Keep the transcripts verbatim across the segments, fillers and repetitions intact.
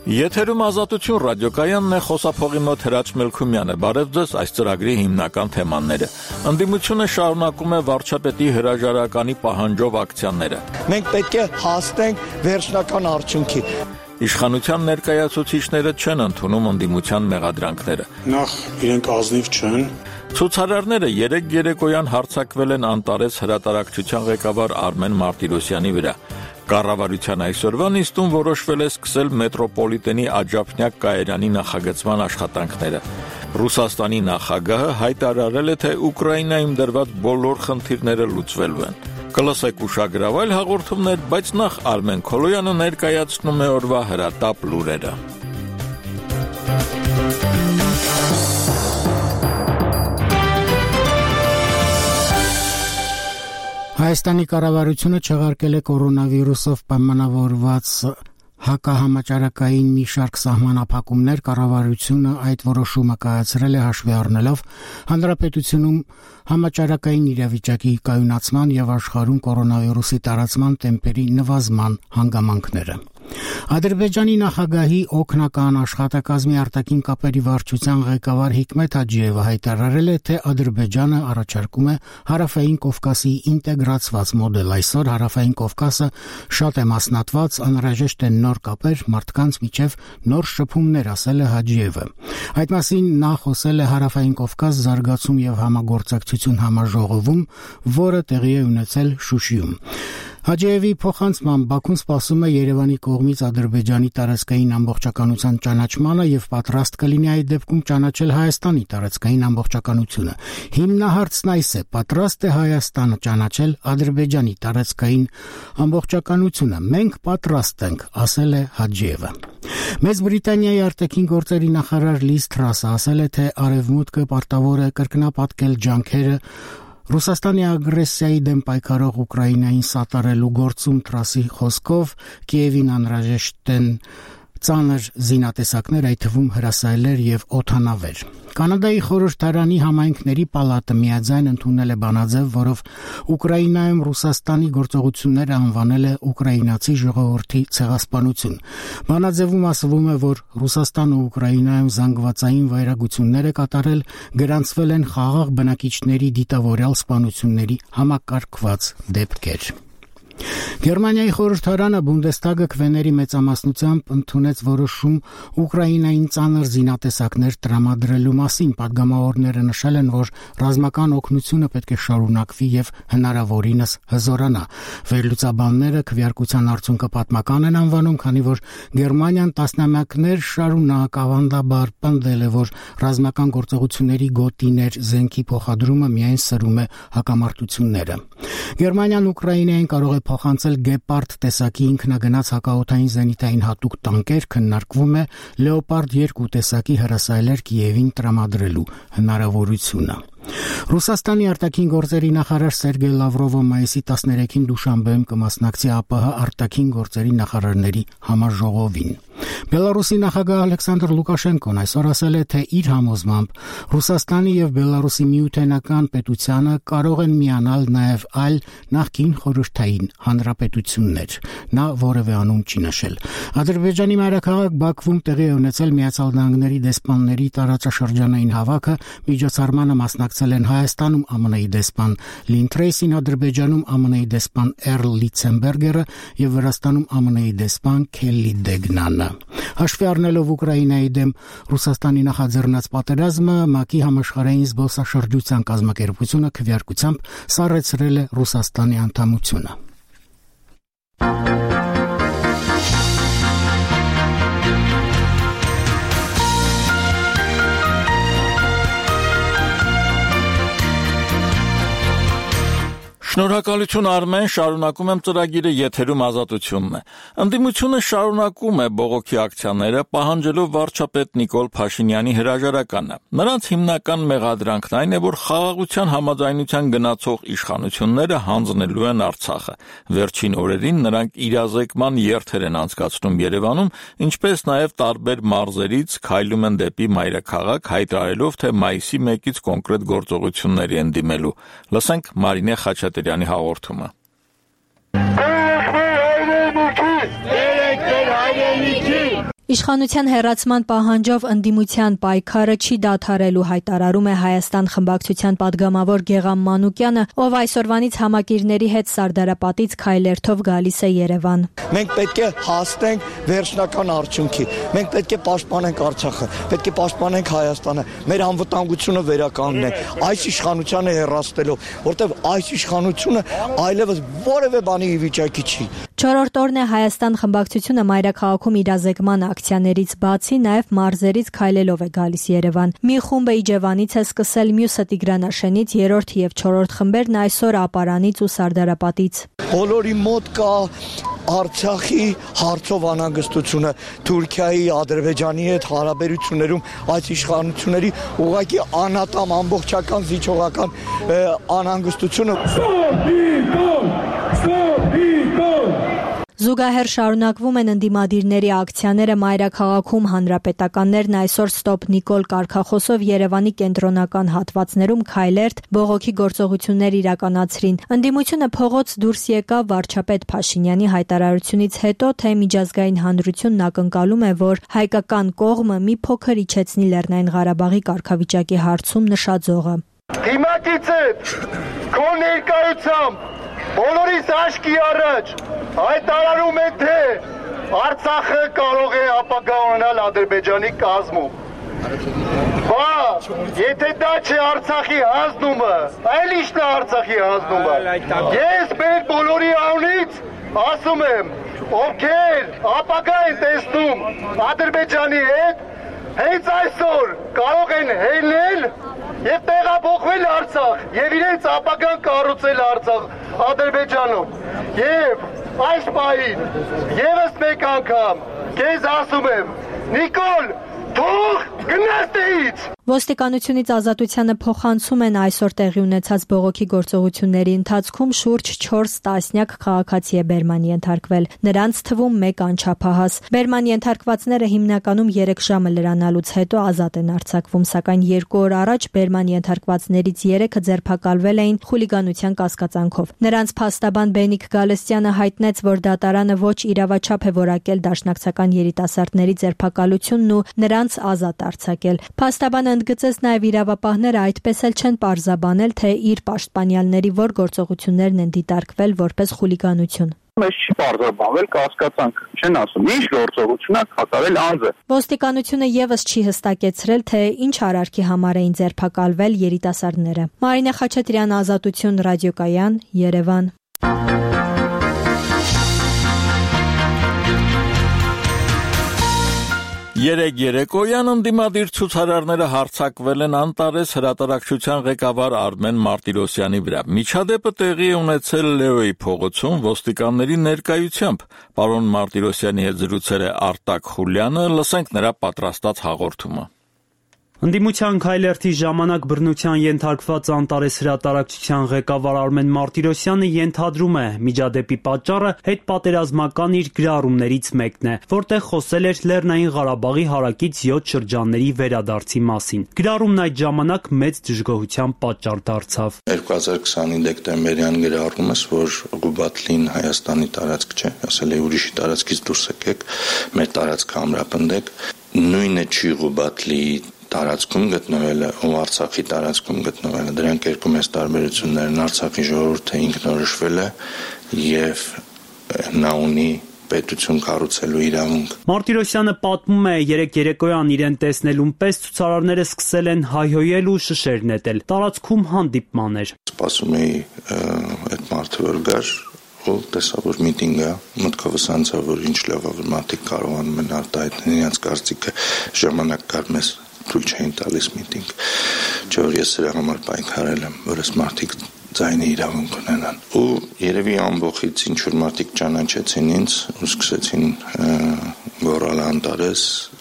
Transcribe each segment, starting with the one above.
Եթերում Ազատություն ռադիոկայանն է, խոսափողի մոտ Հրաչ Մելքումյանը։ Բարև ձեզ, այս ծրագրի հիմնական թեմաները։ Ընդդիմությունը շարունակում է վարչապետի հրաժարականի պահանջով ակցիաները։ Մենք պետք է հասնենք վերջնական արդյունքի։ Իշխանության ներկայացուցիչները չեն ընդունում ընդդիմության մեղադրանքները։ Նախ իրենք ազնիվ չեն։ Ցուցարարները երեք երեկոյան հարձակվել են Անտարես հրատարակչության ղեկավար Արմեն Մարտիրոսյանի վրա։ Կառավարության այսօրվա նիստում որոշվել է սկսել մետրոպոլիտենի Աջափնյակ կայարանի նախագծման աշխատանքները։ Ռուսաստանի նախագահը հայտարարել է, թե Ուկրաինայում դրված բոլոր խնդիրները լուծվելու են։ Կլսեք ուշագրավ այլ հաղորդումներ, բայց նախ Արմեն Քոլոյանը ներկայացնում է օրվա հրատապ լուրերը։ Հայաստանի կառավարությունը չեղարկել է կորոնավիրուսով պայմանավորված հակահամաճարակային մի շարք սահմանափակումներ։ Կառավարությունը այդ որոշումը կայացրել է հաշվի առնելով հանրապետությունում համաճարակային իրավիճակի կայունացման եւ աշխարհում կորոնավիրուսի տարածման տեմպերի նվազման հանգամանքները։ Ադրբեջանի նախագահի օգնական աշխատակազմի արտաքին կապերի վարչության ղեկավար Հիկմետ Հաջիևը հայտարարել է, թե Ադրբեջանը առաջարկում է Հարավային Կովկասի ինտեգրացված մոդել։ Այսօր Հարավային Կովկասը շատ է մասնատված, անհրաժեշտ են նոր կապեր, մարդկանց միջև նոր շփումներ, ասել է Հաջիևը։ Այդ մասին նա խոսել է Հարավային Կովկաս զարգացում եւ համագործակցություն համաժողովում, որը տեղի է ունեցել Շուշիում։ Հաջիևի փոխանցմամբ Բաքուն սպասում է Երևանի կողմից Ադրբեջանի տարածքային ամբողջականության ճանաչմանը եւ պատրաստ կլինի այդ դեպքում ճանաչել Հայաստանի տարածքային ամբողջականությունը։ Հիմնահարցն այս է. պատրաստ է Հայաստանը ճանաչել Ադրբեջանի տարածքային ամբողջականությունը։ Մենք պատրաստ ենք, ասել է Հաջիևը։ Մեծ Բրիտանիայի արտաքին գործերի նախարար Լիզ Թրասը ասել է, թե Արևմուտքը պարտավոր է կրկնապատկել ջանքերը Ռուսաստանի ագրեսիայի դեմ պայքարող Ուկրաինային սատարելու գործում։ Թրասի խոսքով Կիևին անհրաժեշտ են ծանր զինատեսակներ, այդ թվում հրասայլեր եւ օդանավեր։ Կանադայի խորհրդարանի համայնքների պալատը միաձայն ընդունել է բանաձև, որով Ուկրաինայում Ռուսաստանի գործողությունները անվանել է ուկրաինացի ժողովրդի ցեղասպանություն։ Բանաձևում ասվում է, որ Ռուսաստանը Ուկրաինայում զանգվածային վայրագություններ է կատարել, գրանցվել են խաղաղ բնակիչների դիտավորյալ սպանությունների համակարգված դեպքեր։ Գերմանիայի խորհրդարանը Բունդեստագը քվեների մեծամասնությամբ ընդունեց որոշում Ուկրաինային ծանր զինատեսակներ տրամադրելու մասին։ Պատգամավորները նշել են, որ ռազմական օգնությունը պետք է շարունակվի եւ հնարավորինս հզորանա։ Վերլուծաբանները քվեարկության արդյունքը պատմական են անվանում, քանի որ Գերմանիան տասնամյակներ շարունակ ավանդաբար պնդել է, որ ռազմական գործողությունների գոտիներ զենքի փոխադրումը միայն սրում է հակամարտությունները։ Գերմանիան Ուկրաինային կարող է փոխանցել Գեպարդ տեսակի ինքնագնաց հակաօդային զենիթային հատուկ տանկեր, քննարկվում է Լեոպարդ երկու տեսակի հրասայլեր Կիևին տրամադրելու հնարավորությունը։ Ռուսաստանի արտաքին գործերի նախարար Սերգեյ Լավրովը մայիսի տասներեքին Դուշանբեում կմասնակցի ԱՊՀ արտաքին գործերի նախարարների համաժողովին։ Բելարուսի նախագահ Ալեքսանդր Լուկաշենկոն այսօր ասել է, թե իր համոզմամբ Ռուսաստանի եւ Բելարուսի միութենական պետությանը կարող են միանալ նաեւ այլ նախկին խորհրդային հանրապետություններ։ Նա որևէ անուն չի նշել։ Ադրբեջանի մայրաքաղաք Բաքվում տեղի է ունեցել Միացյալ Նահանգների դեսպանների տարածաշրջանային հավաքը, միջոցառմանը մասնակցել են Հայաստանում ԱՄՆ-ի դեսպան Լին Թրեյսին, Ադրբեջանում ԱՄՆ-ի դեսպան Էրլ Լիցենբերգերը եւ Վրաստանում ԱՄՆ-ի դեսպան Քելլի Դեգնանը։ Հաշվի առնելով Ուկրաինայի դեմ Ռուսաստանի նախաձեռնած պատերազմը, ՄԱԿ-ի համաշխարհային զբոսաշրջության կազմակերպությունը քվեարկությամբ սառեցրել է Ռուսաստանի անդամությունը։ Շնորհակալություն Արմեն, շարունակում եմ ծրագիրը, եթերում Ազատությունն է։ Ընդդիմությունը շարունակում է բողոքի ակցիաները, պահանջելով վարչապետ Նիկոլ Փաշինյանի հրաժարականը։ Նրանց հիմնական մեղադրանքն այն է, որ խաղաղության համաձայնության գնացող իշխանությունները հանձնելու են Արցախը։ Վերջին օրերին նրանք իրազեկման երթեր են անցկացնում Երևանում, ինչպես նաև տարբեր մարզերից քայլում են դեպի մայրաքաղաք, հայտարարելով, թե մայիսի մեկից կոնկրետ գործողությունների են դիմելու։ Լսենք Մարինե Խաչատրյանի հաղորդումը։ Իշխանության հեռացման պահանջով ընդդիմության պայքարը չի դադարելու, հայտարարում է Հայաստան խմբակցության падգամավոր Գեղամ Մանուկյանը, ով այսօրվանից համակիրների հետ Սարդարապատից քայլերթով գալիս է Երևան։ Մենք պետք է հասնենք վերջնական արդյունքի։ Մենք պետք է պաշտպանենք Արցախը, պետք է պաշտպանենք Հայաստանը, մեր անվտանգությունը վերականգնենք, այս իշխանությանը հեռացնելով, որտեղ այս իշխանությունը այլևս որևէ բանի վիճակի չի։ Չորրորդ օրն է Հայաստան խմբակցությունը մայրաքաղաքում իրազեկման ակցիաներից բացի նաև մարզերից քայլելով է գալիս Երևան։ Մի խումբը Իջևանից է սկսել, մյուսը Տիգրանաշենից, երրորդ եւ չորրորդ խմբերն այսօր Ապարանից ու Սարդարապատից։ Բոլորի մոտ կա Արցախի հարցով անհանգստությունը, Թուրքիայի, Ադրբեջանի հետ հարաբերություններում այս իշխանությունների ուղղակի անատամ ամբողջական զիջողական անհանգստությունը։ Զուգահեռ շարունակվում են ընդդիմադիրների ակցիաները մայրաքաղաքում, հանրապետականներն այսօր Ստոպ Նիկոլ կարգախոսով Երևանի կենտրոնական հատվածներում քայլերթ, բողոքի գործողություններ իրականացրին։ Ընդդիմությունը փողոց դուրս եկավ վարչապետ Փաշինյանի հայտարարությունից հետո, թե միջազգային հանրությունն ակնկալում է, որ հայկական կողմը մի փոքր իջեցնի Լեռնային Ղարաբաղի կարգավիճակի հարցում նշաձողը։ Դիմակից հետ քո ներկայությամբ բոլորիս աշկի առաջ հայտարարում է, թե Արցախը կարող է ապագա ունենալ Ադրբեջանի կազմում։ Բա, եթե դա չէ Արցախի հանձնումը, այլ ի՞նչն է Արցախի հանձնումը։ Ես մեր բոլորի անունից ասում եմ, ովքեր ապագա են տեսնում Ադրբեջանի հետ, հենց այսօր կարող են հելնել եւ տեղափոխվել Արցախ եւ իրենց ապագան կառուցել Արցախ Ադրբեջանում։ Եվ այս պահին եւս մեկ անգամ քեզ ասում եմ, Նիկոլ, թող գնաս դից։ Ոստիկանությունից Ազատությանը փոխանցում են այսօր տեղի ունեցած բողոքի գործողությունների ընթացքում շուրջ չորս տասնյակ քաղաքացի է բերման ենթարկվել։ Նրանց թվում մեկ անչափահաս։ Բերման ենթարկվածները հիմնականում երեք ժամը լրանալուց հետո ազատ են արձակվում, սակայն երկու օր առաջ բերման ենթարկվածներից երեքը ձերբակալվել էին խուլիգանության կասկածանքով։ Նրանց փաստաբան Բենիկ Գալստյանը հայտնեց, որ դատարանը ոչ իրավաչափ է որակել դաշնակցական երիտասարդների ձերբակալությունն ու նրանց ազատ արձակել։ Փաստաբանը ընդգծեց նաև իրավապահները այդպես էլ չեն պարզաբանել, թե իր պաշտպանյալների որ գործողություններն են դիտարկվել որպես խուլիգանություն։ Մեզ չի պարզաբանվել կասկածանք, չեն ասում, ինչ գործողություն է կատարել անձը։ Ոստիկանությունը եւս չի հստակեցրել, թե ինչ արարքի համար էին ձերբակալվել երիտասարդները։ Մարինե Խաչատրյան, Ազատություն ռադիոկայան, Երևան։ Երեկ երեկոյան ընդդիմադիր ցուցարարները հարձակվել են Անտարես հրատարակչության ղեկավար Արմեն Մարտիրոսյանի վրա։ Միջադեպը տեղի է ունեցել Լեոյի փողոցում ոստիկանների ներկայությամբ։ Պարոն Մարտիրոսյանի հետ զրուցել է Արտակ Խուլյանը, լսենք նրա պատրաստած հաղորդումը։ Ընդդիմության քայլերթի ժամանակ բռնության ենթարկված Անտարես հրատարակչության ղեկավար Արմեն Մարտիրոսյանը ենթադրում է, միջադեպի պատճառը հետպատերազմական իր գրառումներից մեկն է, որտեղ խոսել էր Լեռնային Ղարաբաղի հարակից յոթ շրջանների վերադարձի մասին։ Գրառումն այդ ժամանակ մեծ դժգոհության պատճառ դարձավ։ երկու հազար քսանինը դեկտեմբերյան գրառումս, որ Ղուբատլին Հայաստանի տարածք չէ, ասել է ուրիշի տարածքից դուրս եկեք, մեր տարածքը ամրապնդեք, նույնը չի Ղուբատլի տարածքում գտնվելը ու Արցախի տարածքում գտնվելը, դրանք երկու մեծ տարբերություններ են։ Արցախի ժողովուրդը ինքնորոշվել է եւ նա ունի պետություն կառուցելու իրավունք։ Մարտիրոսյանը պատմում է, երեք երեկոյան իրեն տեսնելուն պես ցուցարարները սկսել են հայհոյել ու շշեր նետել։ Տարածքում հանդիպման էր։ Սպասում էի այդ մարդը որ գար ու տեսա որ միտինգ է, մտքովս անցա որ ինչ լավ է որ մարդիկ կարողանում են արտահայտել իրենց կարծիքը, ժամանակ կար մեզ թույլ չէին տալիս միտինգ, չէ որ ես սրա համար պայքարել եմ, որ այս մարդիկ ձայնի իրավունք ունենան։ Ու երևի ամբողից ինչ որ մարդիկ ճանաչեցին ինձ ու սկսեցին գոռալ Անտարես,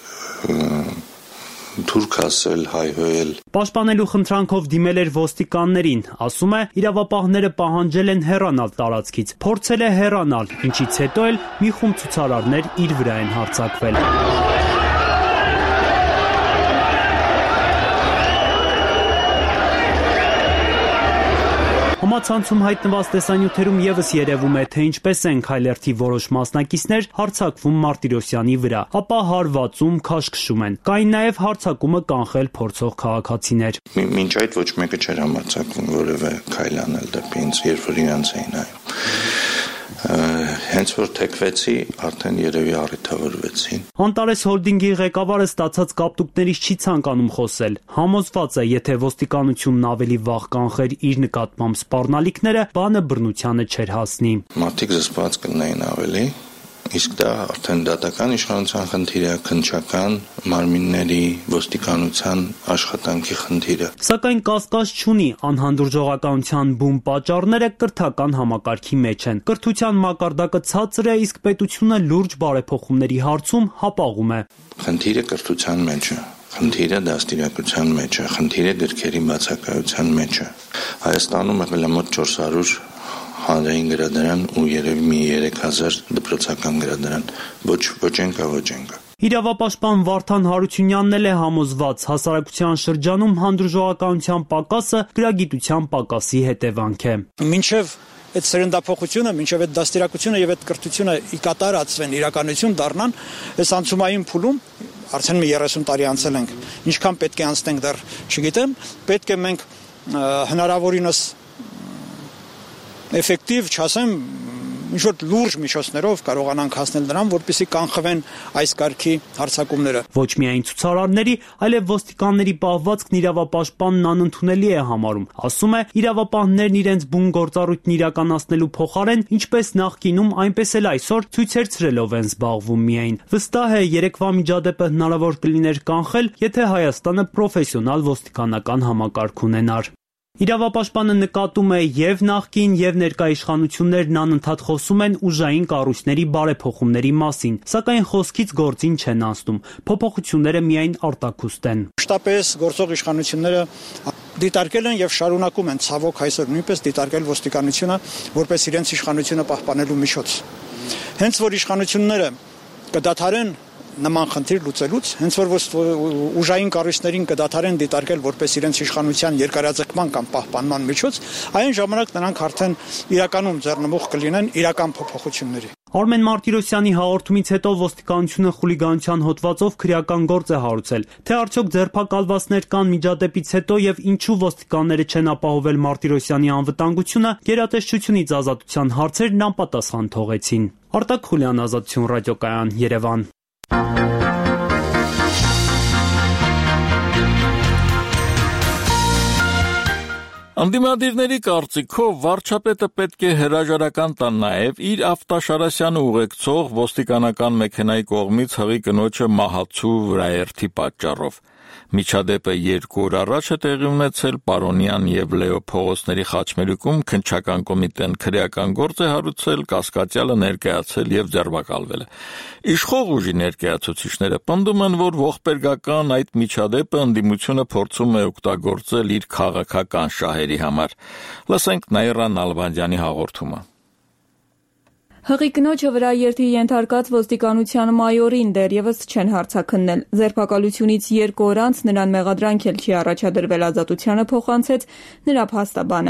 թուրք ասել, հայհոյել։ Պաշտպանելու խնդրանքով դիմել էր ոստիկաններին, ասում է, իրավապահները պահանջել են հեռանալ տարածքից, փորձել է հեռանալ, ինչից հետո էլ մի խումբ ցուցարարներ իր վրա են հարձակվել։ Համացանցում հայտնված տեսանյութերում եւս երևում է, թե ինչպես են Քայլերթի որոշ մասնակիցներ հարձակվում Մարտիրոսյանի վրա, ապա հարվածում, քաշքշում են։ Կային նաեւ հարձակումը կանխել փորձող քաղաքացիներ։ Մինչ այդ ոչ մեկը չէր համարձակվում որևէ քայլ անել դեպի ինձ, երբ որ իրանց էին նայում։ Հենց որ թեքվեցի, արդեն երևի առիթավորվեցին։ Անտարես հոլդինգի ղեկավարը ստացած կապտուկներից չի ցանկանում խոսել։ Համոզված է, եթե ոստիկանությունն ավելի վաղ կանխեր իր նկատմամբ սպառնալիքները, բանը բռնությանը չէր հասնի։ Մարդիկ զսպված կլինեին ավելի, իսկ դա արդեն դատական իշխանության խնդիր է, քննչական մարմինների, ոստիկանության աշխատանքի խնդիրը։ Սակայն կասկած չունի, անհանդուրժողականության բուն պատճառները կրթական համակարգի մեջ են։ Կրթության մակարդակը ցածր է, իսկ պետությունը լուրջ բարեփոխումների հարցում հապաղում է։ Խնդիրը կրթության մեջ է։ Խնդիրը դաստիարակության մեջ է, խնդիրը գրքերի բացակայության մեջ է։ Հայաստանում եղել է մոտ չորս հարյուր հանրային գրադարան ու երևի մի երեք հազար դպրոցական գրադարան։ Ոչ ոչ ենկա, ոչ ենկա։ Իրավապաշտպան Վարդան Հարությունյանն էլ է համոզված, հասարակության շրջանում հանդուրժողականության պակասը գրագիտության պակասի հետևանք է։ Մինչև այդ սերնդափոխությունը, մինչև այդ դաստիարակությունը եւ այդ կրթությունը ի կատարածվեն, իրականություն դառնան, այս անցումային փուլում արդեն մի երեսուն տարի անցել ենք։ Ինչքան պետք է անցնենք դեռ չգիտեմ, պետք է մենք հնարավորինս էֆեկտիվ, չասեմ, ինչ-որ լուրջ միջոցներով կարողանանք հասնել նրան, որպեսզի կանխվեն այս կարգի հարձակումները։ Ոչ միայն ցուցարարների, այլև ոստիկանների պահվածքն իրավապաշտպանն անընդունելի է համարում։ Ասում է, իրավապահներն իրենց բուն գործառույթն իրականացնելու փոխարեն, ինչպես նախկինում, այնպես էլ այսօր ցույցեր ցրելով են զբաղվում միայն։ Վստահ է, երեկվա միջադեպը հնարավոր կլիներ կանխել, եթե Հայաստանը պրոֆեսիոնալ ոստիկանական համակարգ ունենար։ Իրավապաշտպանը նկատում է եւ նախկին եւ ներկա իշխանություններն անընդհատ խոսում են ուժային կառույցների բարեփոխումների մասին, սակայն խոսքից գործին չեն անցնում։ Փոփոխությունները միայն արտաքուստ են։ Մշտապես գործող իշխանությունները դիտարկել են եւ շարունակում են ցավոք այսօր նույնպես դիտարկել ոստիկանությունը որպես իրենց իշխանությունը պահպանելու միջոց։ Հենց որ իշխանությունները կդադարեն նման խնդիր լուծելուց, հենց որ ուժային կառույցներին կդադարեն դիտարկել որպես իրենց իշխանության երկարաձգման կամ պահպանման միջոց, այն ժամանակ նրանք արդեն իրականում ձեռնմուխ կլինեն իրական փոփոխությունների։ Արմեն Մարտիրոսյանի հաղորդումից հետո ոստիկանությունը խուլիգանության հոդվածով քրեական գործ է հարուցել, թե արդյոք ձերբակալվածներ կան միջադեպից հետո եւ ինչու ոստիկանները չեն ապահովել Մարտիրոսյանի անվտանգությունը, գերատեսչությունից ազատության հարցերն անպատասխան թողեցին։ Արտակ Խուլյան, Ազատություն ռադիոկայան, Երևան։ Անդիմադիրների կարծիքով վարչապետը պետք է հրաժարական տա նաև իր Ավտաշարասյանը ուղեկցող ոստիկանական մեքենայի կողմից հղի կնոջը մահացու վրաերթի պատճառով։ Միջադեպը երկու օր առաջ է տեղի ունեցել Պարոնյան եւ Լեո Փողոսների խաչմերուկում քննչական կոմիտեն քրեական գործ է հարուցել, կասկածյալը ներկայացել եւ ձերբակալվել է։ Իշխող ուժի ներկայացուցիչները պնդում են, որ ողբերգական այդ միջադեպը ընդդիմությունը փորձում է օգտագործել իր քաղաքական շահերի համար։ Լսենք Նաիրա Նալբանդյանի հաղորդումը։ Հղի կնոջը վրաերթի ենթարկած ոստիկանության մայորին դեռևս չեն հարցաքննել։ Ձերբակալությունից երկու օր անց նրան մեղադրանք էլ չի առաջադրվել, ազատությանը փոխանցեց նրա փաստաբանը։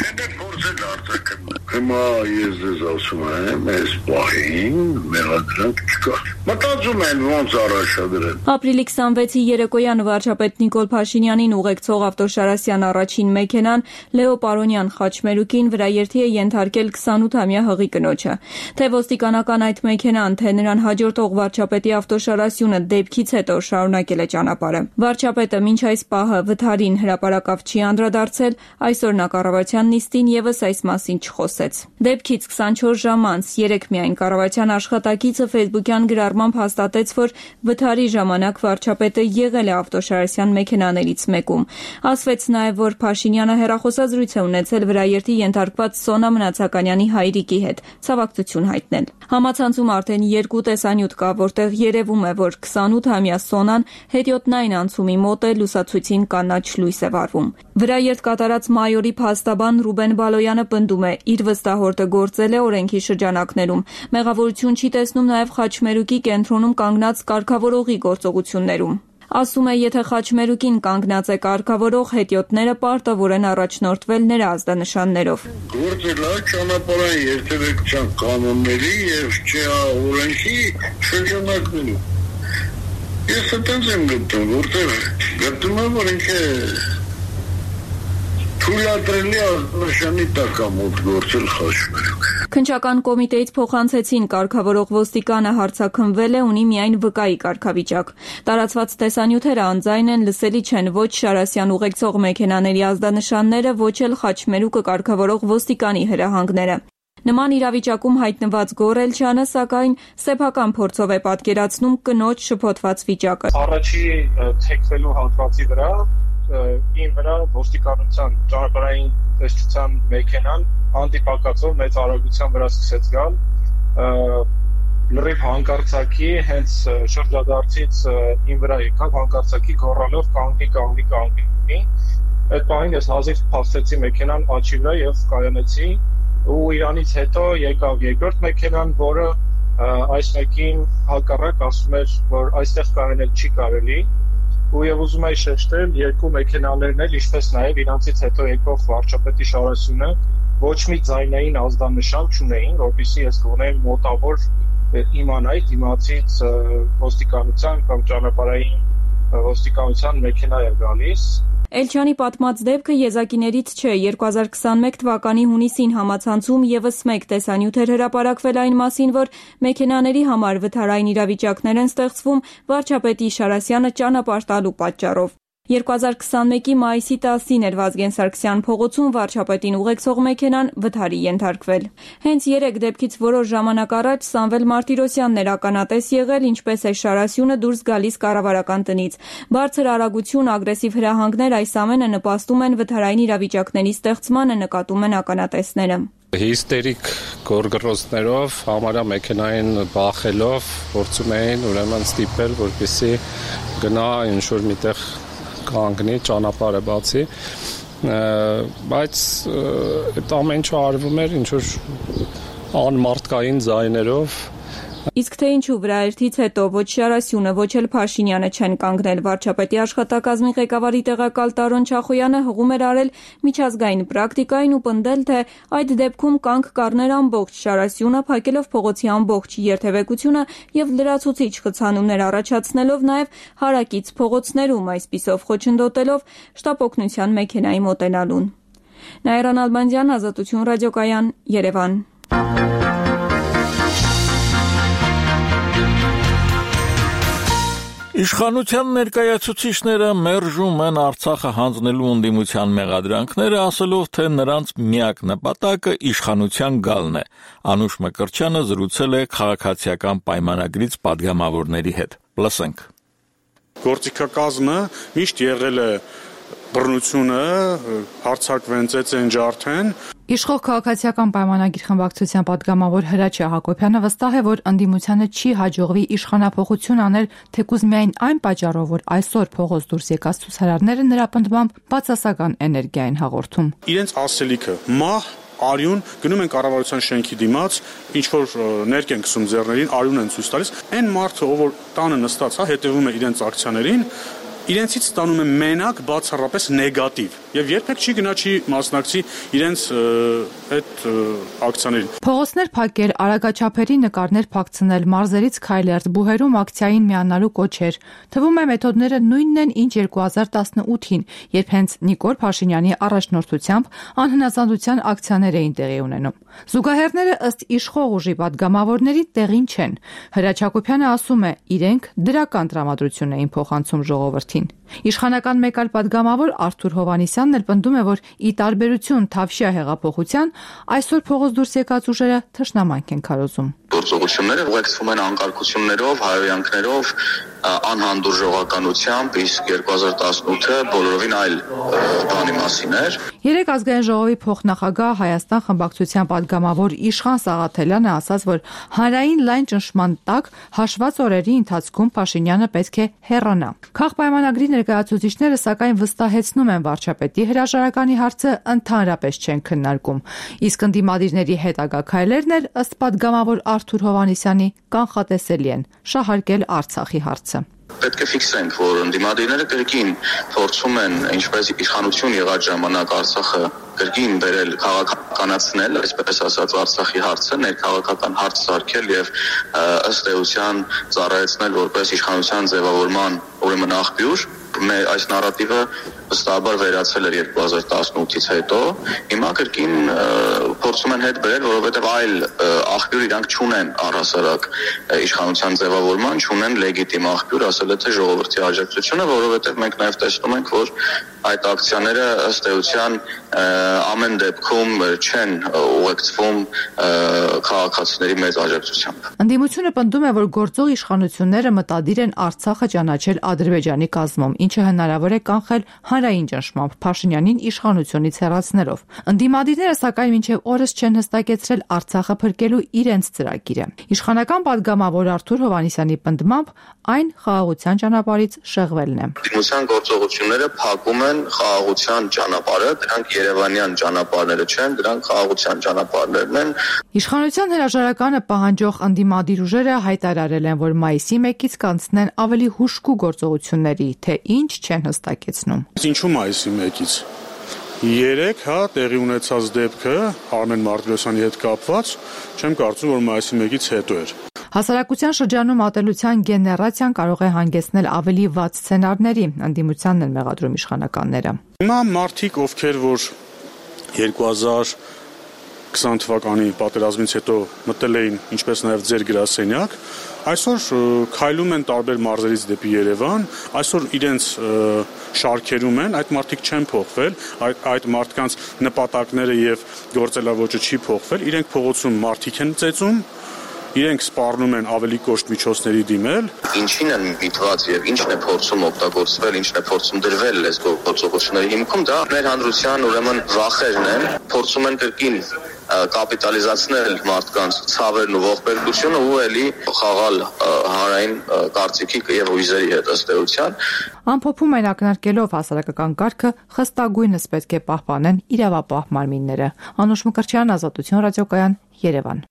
Հիմա ես ձեզ ասում եմ, այս պահին մեղադրանք չկա։ Մտածում են ոնց առաջադրել։ Ապրիլի քսանվեցի երեկոյան վարչապետ Նիկոլ Փաշինյանին ուղեկցող Ավտոշարասյան առաջին մեքենան Լեո Պարոնյան խաչմերուկին վրաերթի է ենթարկել քսանութամյա հղի կնոջը։ Թե ոստիկանական այդ մեքենան, թե նրան հաջորդող վարչապետի Ավտոշարասյունը դեպքից հետո շարունակել է ճանապարհը։ Վարչապետը մինչ այս պահը վթարին հրապարակավ չի անդրադարձել, այսօր նա կառավարության նիստին եւս այս մասին չխոսեց։ Դեպքից քսանչորս ժամ անց երեկ միայն կառավարության աշխատակիցը ֆեյսբուքյան գրառմամբ հաստատեց, որ վթարի ժամանակ վարչապետը եղել է Ավտոշարասյան մեքենաներից մեկում։ Ասվեց նաեւ, որ Փաշինյանը հեռախոսազրույց է ունեցել վրաերթի ենթարկված Սոնա Մնացականյանի հայրիկի հետ, ցավակցություն հայտնել։ Համացանցում արդեն երկու տեսանյութ կա, որտեղ երևում է, որ քսանութամյա Սոնան հետիոտնային անցումի մոտ է, լուսացույցին կանաչ լույս է վառվում։ Վրաերթ կատարած մայորի փաստաբան Ռուբեն Բալոյանը պնդում է, իր վստահորդը գործել է օրենքի շրջանակներում։ Մեղավորություն չի տեսնում նաև խաչմերուկի կենտրոնում կանգնած կարգավորողի գործողություններում։ Ասում է, եթե խաչմերուկին կանգնած է կարգավորող, հետիոտները պարտավոր են առաջնորդվել նրա ազդանշաններով։ Գործելա ճանապարհային երթևեկության կանոնների եւ օրենքի շրջանակներում։ Ես այդպես եմ գտնում, որտեղ գտնում եմ, որ ինքը թույլատրելի ազդանշանի տակ է մոտ գործել խաչմերուկ։ Քննչական կոմիտեից փոխանցեցին կարգավորող ոստիկանը հարձակնվել է, ունի միայն վկայի կարգավիճակ։ Տարածված տեսանյութերը անձայն են, լսելի չեն ոչ Շարասյան ուղեկցող մեքենաների ազդանշանները, ոչ էլ խաչմերուկը կարգավորող ոստիկանի հրահանգները։ Նման իրավիճակում հայտնված Գոռելչյանը, սակայն, սեփական փորձով է պատկերացնում կնոջ շփոթված վիճակը։ Առաջի թեքվելու հատվածի վրա ին վրա ոստիկանության ճանապարհային տեսչության մեքենան հանդիպակացով մեծ արագության վրա սկսեց գալ, լրիվ հանկարծակի հենց շրջադարձից ին վրա եկավ հանկարծակի գոռալով կանգնի, կանգնի, կանգնի։ Այդ պահին ես հազիվ փախստեցի մեքենան աչի վրա եւ կայանեցի, ու իրանից հետո եկավ երկրորդ մեքենան, որը այս մեկին հակառակ ասում էր, որ այստեղ կայանել չի կարելի։ Ու եւ ուզում էի շեշտել երկու մեքենաներն էլ, ինչպես նաեւ իրանցից հետո եկող վարչապետի Շարասյունը ոչ մի ձայնային ազդանշան չունեին, որովհետեւ ես գոնե մոտավոր իմանայի դիմացից ոստիկանության կամ ճանապարհային ոստիկանության մեքենա է գալիս։ Էլչյանի պատմած դեպքը եզակիներից չէ, երկու հազար քսանմեկ թվականի հունիսին համացանցում եւս մեկ տեսանյութ էր հրապարակվել այն մասին, որ մեքենաների համար վթարային իրավիճակներ են ստեղծվում վարչապետի Շարասյանը ճանապարհ տալու պատճառով։ երկու հազար քսանմեկի մայիսի տասին էր Վազգեն Սարգսյան փողոցում վարչապետին ուղեկցող մեքենան վթարի ենթարկվել։ Հենց երեք դեպքից որոշ ժամանակ առաջ Սամվել Մարտիրոսյանն էր ականատես եղել, ինչպես է Շարասյունը դուրս գալիս կառավարական տնից։ Բարձր արագություն, ագրեսիվ հրահանգներ, այս ամենը նպաստում են վթարային իրավիճակների ստեղծմանը, նկատում են ականատեսները։ Հիստերիկ գորգռոցներով, համարյա մեքենային բախելով, փորձում էին ուրեմն ստիպել, որպեսզի գնա ինչ-որ միտեղ կանգնի, ճանապարհը բացի, բայց այդ ամեն ինչը արվում էր ինչ-որ անմարդկային ձայներով։ Իսկ թե ինչու վրաերթից հետո ոչ Շարասյունը, ոչ էլ Փաշինյանը չեն կանգնել, վարչապետի աշխատակազմի ղեկավարի տեղակալ Տարոն Չախոյանը հղում էր արել միջազգային պրակտիկային ու պնդել, թե այդ դեպքում կանգ կառներ ամբողջ Շարասյունը, փակելով փողոցի ամբողջ երթևեկությունը եւ լրացուցիչ խցանումներ առաջացնելով նաեւ հարակից փողոցներում, այսպիսով խոչընդոտելով շտապօգնության մեքենայի մոտենալուն։ Նաիրա Նալբանդյան, Ազատություն ռադիոկայան, Երևան։ Իշխանության ներկայացուցիչները մերժում են Արցախը հանձնելու ընդդիմության մեղադրանքները, ասելով, թե նրանց միակ նպատակը իշխանության գալն է։ Անուշ Մկրտչյանը զրուցել է քաղաքացիական պայմանագրից падգամավորների հետ։ Լսենք։ Գործիքակազմը միշտ եղել է բռնությունը, հարցակվեն ծեծեն ջարդեն։ Իշխող քաղաքացիական պայմանագիր խմբակցության падգամավոր Հրաչյա Հակոբյանը վստահ է, որ ընդդիմությանը չի հաջողվի իշխանափոխություն անել, թեկուզ միայն այն պատճառով, որ այսօր փողոց դուրս եկած ցուցարարները նրա պնդմամբ բացասական էներգիա են հաղորդում։ Իրենց ասելիքը մահ արյուն գնում են կառավարության շենքի դիմաց, ինչ որ ներք են գցում ձեռներին, արյուն են ցույց տալիս։ Այն մարդը, ով որ տանը նստած է, հետևում է իրենց ակցիաներին, իրենցից ստանում է մենակ բացառապես նեգատիվ եւ երբեք չի գնա չի մասնակցի իրենց այդ ակցիաներին։ Փողոցներ փակել, արագաչափերի նկարներ փակցնել, մարզերից քայլերթ, բուհերում ակցիային միանալու կոչեր։ Թվում է մեթոդները նույնն են, ինչ երկու հազար տասնութին, երբ հենց Նիկոլ Փաշինյանի առաջնորդությամբ անհնազանդության ակցիաներ էին տեղի ունենում։ Զուգահեռները ըստ իշխող ուժի падգամավորների տեղին չեն։ Հրաչ Հակոբյանը ասում է, իրենք դրական տրամադրություն էին փոխանցում ժողովրդին։ Իշխանական մեկ այլ падգամավոր Արթուր Հովհաննիսյանն էլ պնդում է, որ ի տարբերություն Թավշյա հեղափոխության, այսօր փողոց դուրս եկած ուժերը թշնամանք են քարոզում։ Գործողությունները ուղեկցվում են անկարգություններով, հայհոյանքներով, անհանդուրժողականությամբ, իսկ երկու հազար տասնութը բոլորովին այլ բանի մասին էր։ Երեք ազգային ժողովի փոխնախագահ Հայաստան խմբակցության падգամավոր Իշխան Սաղաթելյանը ասաց, որ հանրային լայն ճնշման տակ հաշված օրերի ընթացքում Փաշինյանը պետք է հեռանա։ Քաղաքպայմանագրի ներկայացուցիչները սակայն վստահեցնում են վարչապետի հրաժարականի հարցը ընդհանրապես չեն քննարկում, իսկ ընդդիմադիրների հետագա քայլերն էլ ըստ падգամավոր Արթուր Հովհաննիսյանի կանխատեսելի են՝ շահարկել Արցախի հարցը։ Պետք է ֆիքսենք, որ ընդդիմադիրները կրկին փորձում են ինչպես իշխանություն եղած ժամանակ Արցախը կրկին բերել քաղաքականացնել, այսպես ասած Արցախի հարցը ներքաղաքական հարց սարքել եւ ըստ էության ծառայեցնել որպես իշխանության ձևավորման ուրեմն աղբյուր։ Մեր այս նարատիվը վստահաբար վերացել էր երկու հազար տասնութից հետո, հիմա կրկին փորձում են հետ բերել, որովհետև այլ աղբյուր իրանք չունեն առհասարակ իշխանության ձևավորման, չունեն լեգիտիմ աղբյուր, ասել է թե ժողովրդի աջակցությունը, որովհետև մենք նաև տեսնում ենք, որ այդ ակցիաները ըստ էության ամեն դեպքում չեն ուղեկցվում քաղաքացիների մեծ աջակցությամբ։ Ընդդիմությունը պնդում է, որ գործող իշխանությունները մտադիր են Արցախը ճանաչել Ադրբեջանի կազմում, ինչը հնարավոր է կանխել հանրային ճնշմամբ Փաշինյանին իշխանությունից հեռացնելով։ Ընդդիմադիրները սակայն մինչև օրս չեն հստակեցրել Արցախը փրկելու իրենց ծրագիրը։ Իշխանական падգամավոր Արթուր Հովհաննիսյանի պնդմամբ այն խաղաղության ճանապարհից շեղվելն է։ Ընդդիմության գործողությունները փակում են խաղաղության ճանապարհը, դրանք երևանյան ճանապարհները չեն, դրանք խաղաղության ճանապարհներն են։ Իշխանության հրաժարականը պահանջող ընդդիմադիր ուժերը հայտարարել են, որ մայիսի մեկից կանցնեն ավելի հուժկու գործողությունների, թե ինչ չեն հստակեցնում։ Ինչու մայիսի մեկից։ Երեք հա տեղի ունեցած դեպքը Արմեն Մարտիրոսյանի հետ կապված, չեմ կարծում, որ մայիսի մեկից հետո էր։ Հասարակության շրջանում ատելության գեներացիան կարող է հանգեցնել ավելի վատ սցենարների, ընդդիմությանն են մեղադրում իշխանականները։ Հիմա մարդիկ, ովքեր որ երկու հազար քսան թվականի պատերազմից հետո մտել էին, ինչպես նաև ձեր գրասենյակ, այսօր քայլում են տարբեր մարզերից դեպի Երևան, այսօր իրենց շարքերում են, այդ մարդիկ չեն փոխվել, այդ, այդ մարդկանց նպատակները եւ գործելավոճը չի փոխվել, իրենք փողոցում մարդիկ են ծեծում, իրենք սպառնում են ավելի կոշտ միջոցների դիմել։ Ինչին են միտված եւ ինչն է փորձում օգտագործվել, ինչն է փորձում դրվել լեզվի հիմքում, դա մեր հանրության ուրեմն վախերն են, փորձում են կրկին կապիտալիզացնել մարդկանց ցավերն ու ողբերգությունը ու էլի խաղալ հանրային կարծիքի եւ հույզերի հետ ըստ էության։ Ամփոփում են ակնարկելով հասարակական կարգը խստագույնս պետք է պահպանեն իրավապահ մարմինները։ Անուշ Մկրտչյան, Ազատություն ռադիոկայան, Երևան։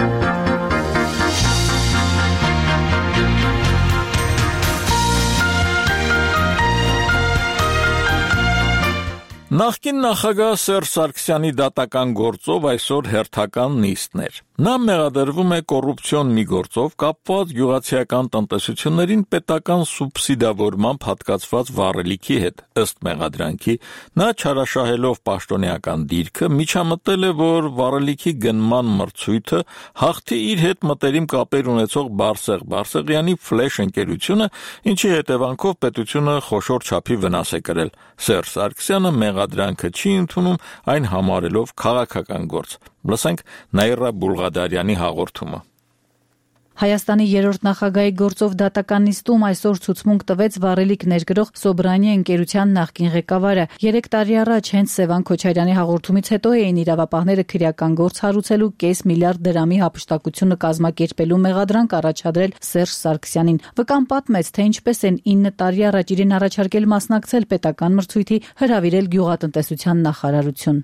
Նախկին նախագահ Սերժ Սարգսյանի դատական գործով այսօր հերթական նիստն էր։ Նա մեղադրվում է կոռուպցիոն մի գործով կապված գյուղացիական տնտեսություններին պետական սուբսիդավորմամբ հատկացված վառելիքի հետ։ Ըստ մեղադրանքի, նա չարաշահելով պաշտոնեական դիրքը միջամտել է, որ վառելիքի գնման մրցույթը հաղթի իր հետ մտերիմ կապեր ունեցող Բարսեղ Բարսեղյանի ֆլեշ ընկերությունը, ինչի հետևանքով պետությունը խոշոր չափի վնաս է կրել։ Սերժ Սարգսյանը մեղադրանքը չի ընդունում, այն համարելով քաղաքական գործ։ Լսենք Նաիրա Բուլղադարյանի հաղորդումը։ Հայաստանի երրորդ նախագահի գործով դատական նիստում այսօր ցուցմունք տվեց վառելիք ներգրող Սոբրանյե ընկերության նախկին ղեկավարը։ Երեք տարի առաջ հենց Սևան Քոչարյանի հաղորդումից հետո էին իրավապահները քրեական գործ հարուցելու կես միլիարդ դրամի հափշտակությունը կազմակերպելու մեղադրանք առաջադրել Սերժ Սարգսյանին։ Վկան պատմեց, թե ինչպես են ինը տարի առաջ իրեն առաջարկել մասնակցել պետական մրցույթի, հրավիրել գյուղատնտեսության նախարարություն։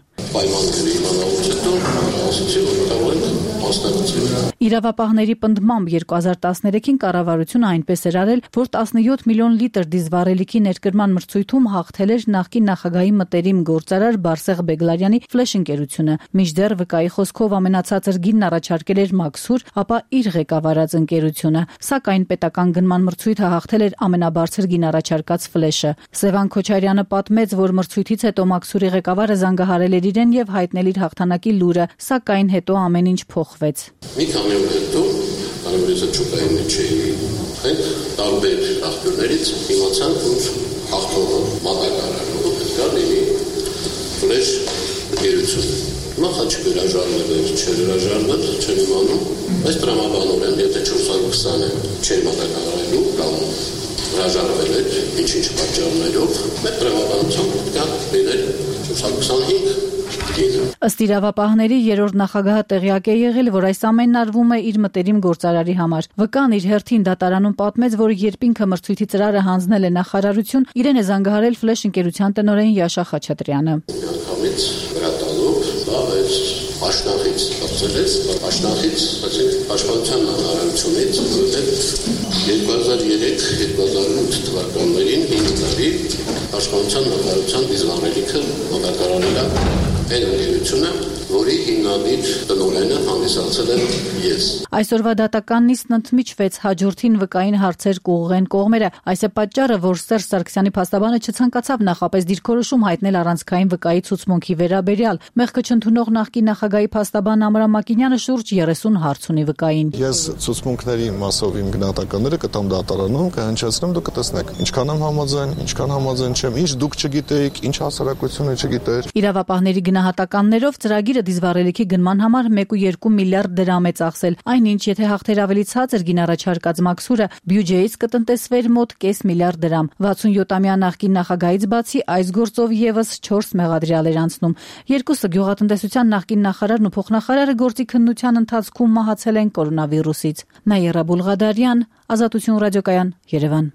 Իրավապահների պնդմամբ երկու հազար տասներեքին կառավարությունը այնպես էր արել, որ տասնյոթ միլիոն լիտր դիզվառելիքի ներկրման մրցույթում հաղթել էր նախկին նախագահի մտերիմ գործարար Բարսեղ Բեգլարյանի ֆլեշ ընկերությունը։ Մինչդեռ վկայի խոսքով ամենացածր գինն առաջարկել էր Մաքսուր, ապա իր ղեկավարած ընկերությունը։ Սակայն պետական գնման մրցույթը հաղթել էր ամենաբարձր գին առաջարկած ֆլեշը։ Սևան Քոչարյանը պատմեց, որ մրցույթից հետո Մաքսուրի ղեկավարը զանգահարել էր իրեն եւ հայտնել իր հաղթանակի լուրը, սակայն հետո ամեն ինչ փոխվեց։ Մի քանի օր հետո, կանոնիզը չկային մեջ այդ տարբեր աղբյուրներից իմացան, որ հաղթողը մատակարարը պետք է լինի ֆլեշ ընկերություն։ Հիմա խաչի հրաժարվել էր, չէր հրաժարվել, չեմ իմանում, բայց տրամաբանորեն, եթե չորս հարյուր քսանը չէր մատակարարելու կամ հրաժարվել էր, ինչ-ինչ պատճառներով, մեր տրամաբանությամբ պետք է լիներ չորս հարյուր քսանհինգ Ըստ իրավապահների երրորդ նախագահը տեղյակ է եղել, որ այս ամենն արվում է իր մտերիմ գործարարի համար։ Վկան իր հերթին դատարանում պատմեց, որ երբ ինքը մրցույթի ծրարը հանձնել է նախարարություն, իրեն է զանգահարել ֆլեշ ընկերության տնօրեն Յաշա Խաչատրյանը։ Միանգամից հրատալով, դա այս աշնանից բացելես, աշնանից, ասենք, պաշտպանության նախարարությունից, որտեղ երկու հազար երեք երկու հազար ութ թվականներին հինգ տարի պաշտպանության նախարարության դիզվառելիքը մոտակարանել է այն ընկերությունը, որի հիմնադիր տնօրենը հանդիսացել եմ ես։ Այսօրվա դատական նիստն ընդմիջվեց, հաջորդին վկային հարցեր կուղղեն կողմերը։ Այս է պատճառը, որ Սերժ Սարգսյանի փաստաբանը չցանկացավ նախապես դիրքորոշում հայտնել առանցքային վկայի ցուցմունքի վերաբերյալ։ Մեղքը չընդունող նախկին նախագահի փաստաբան Ամրամ Մակինյանը շուրջ երեսուն հարց ունի վկային։ Ես ցուցմունքների մասով իմ գնահատականները կտամ դատարանում, կհնչեցնեմ, դուք կտեսնեք ինչքան եմ համաձայն, ինչքան համաձայն չեմ, ինչ դուք չգիտեիք, ինչ հասարակությունը չգիտեր։ Իրավապահների գնահատականներով ծրագիրը դիզվառելիքի գնման համար մեկ կόμμα երկու միլիարդ դրամ է ծախսել։ Այնինչ, եթե հաղթեր ավելի ցածր գին առաջարկած մաքսուրը, բյուջեից կտնտեսվեր մոտ կես միլիարդ դրամ։ վաթսունյոթամյա նախկին նախագահից բացի այս գործով եւս չորս մեղադրյալ էր անցնում։ Երկուսը գյուղատնտեսության նախկին նախարարն ու փոխնախարարը գործի քննության ընթացքում մահացել են կորոնավիրուսից։ Նաիրա Բուլղադարյան, Ազատություն ռադիոկայան, Երևան։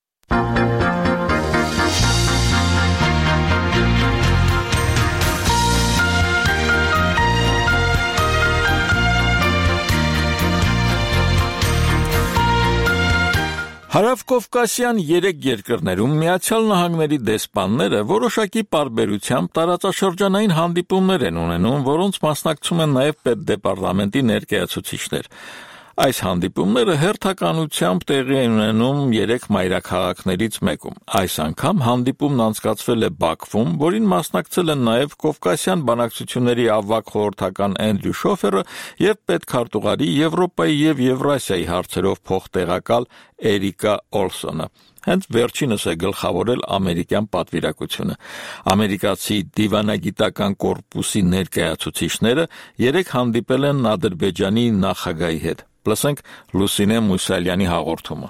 Հարավկովկասյան երեք երկրներում Միացյալ Նահանգների դեսպանները որոշակի պարբերությամբ տարածաշրջանային հանդիպումներ են ունենում, որոնց մասնակցում են նաև պետդեպարտամենտի ներկայացուցիչներ։ Այս հանդիպումները հերթականությամբ տեղի են ունենում երեք մայրաքաղաքներից մեկում։ Այս անգամ հանդիպումն անցկացվել է Բաքվում, որին մասնակցել են նաև Կովկասյան բանակցությունների ավագ խորհրդական Էնդրյու Շոֆերը եւ պետքարտուղարի Եվրոպայի եւ Եվրասիայի հարցերով փոխտեղակալ Էրիկա Օլսոնը։ Հենց վերջինս է գլխավորել ամերիկյան պատվիրակությունը։ Ամերիկացի դիվանագիտական կորպուսի ներկայացուցիչները երեք հանդիպել են Ադրբեջանի նախագահի հետ։ Լսենք Լուսինե Մուսալյանի հաղորդումը։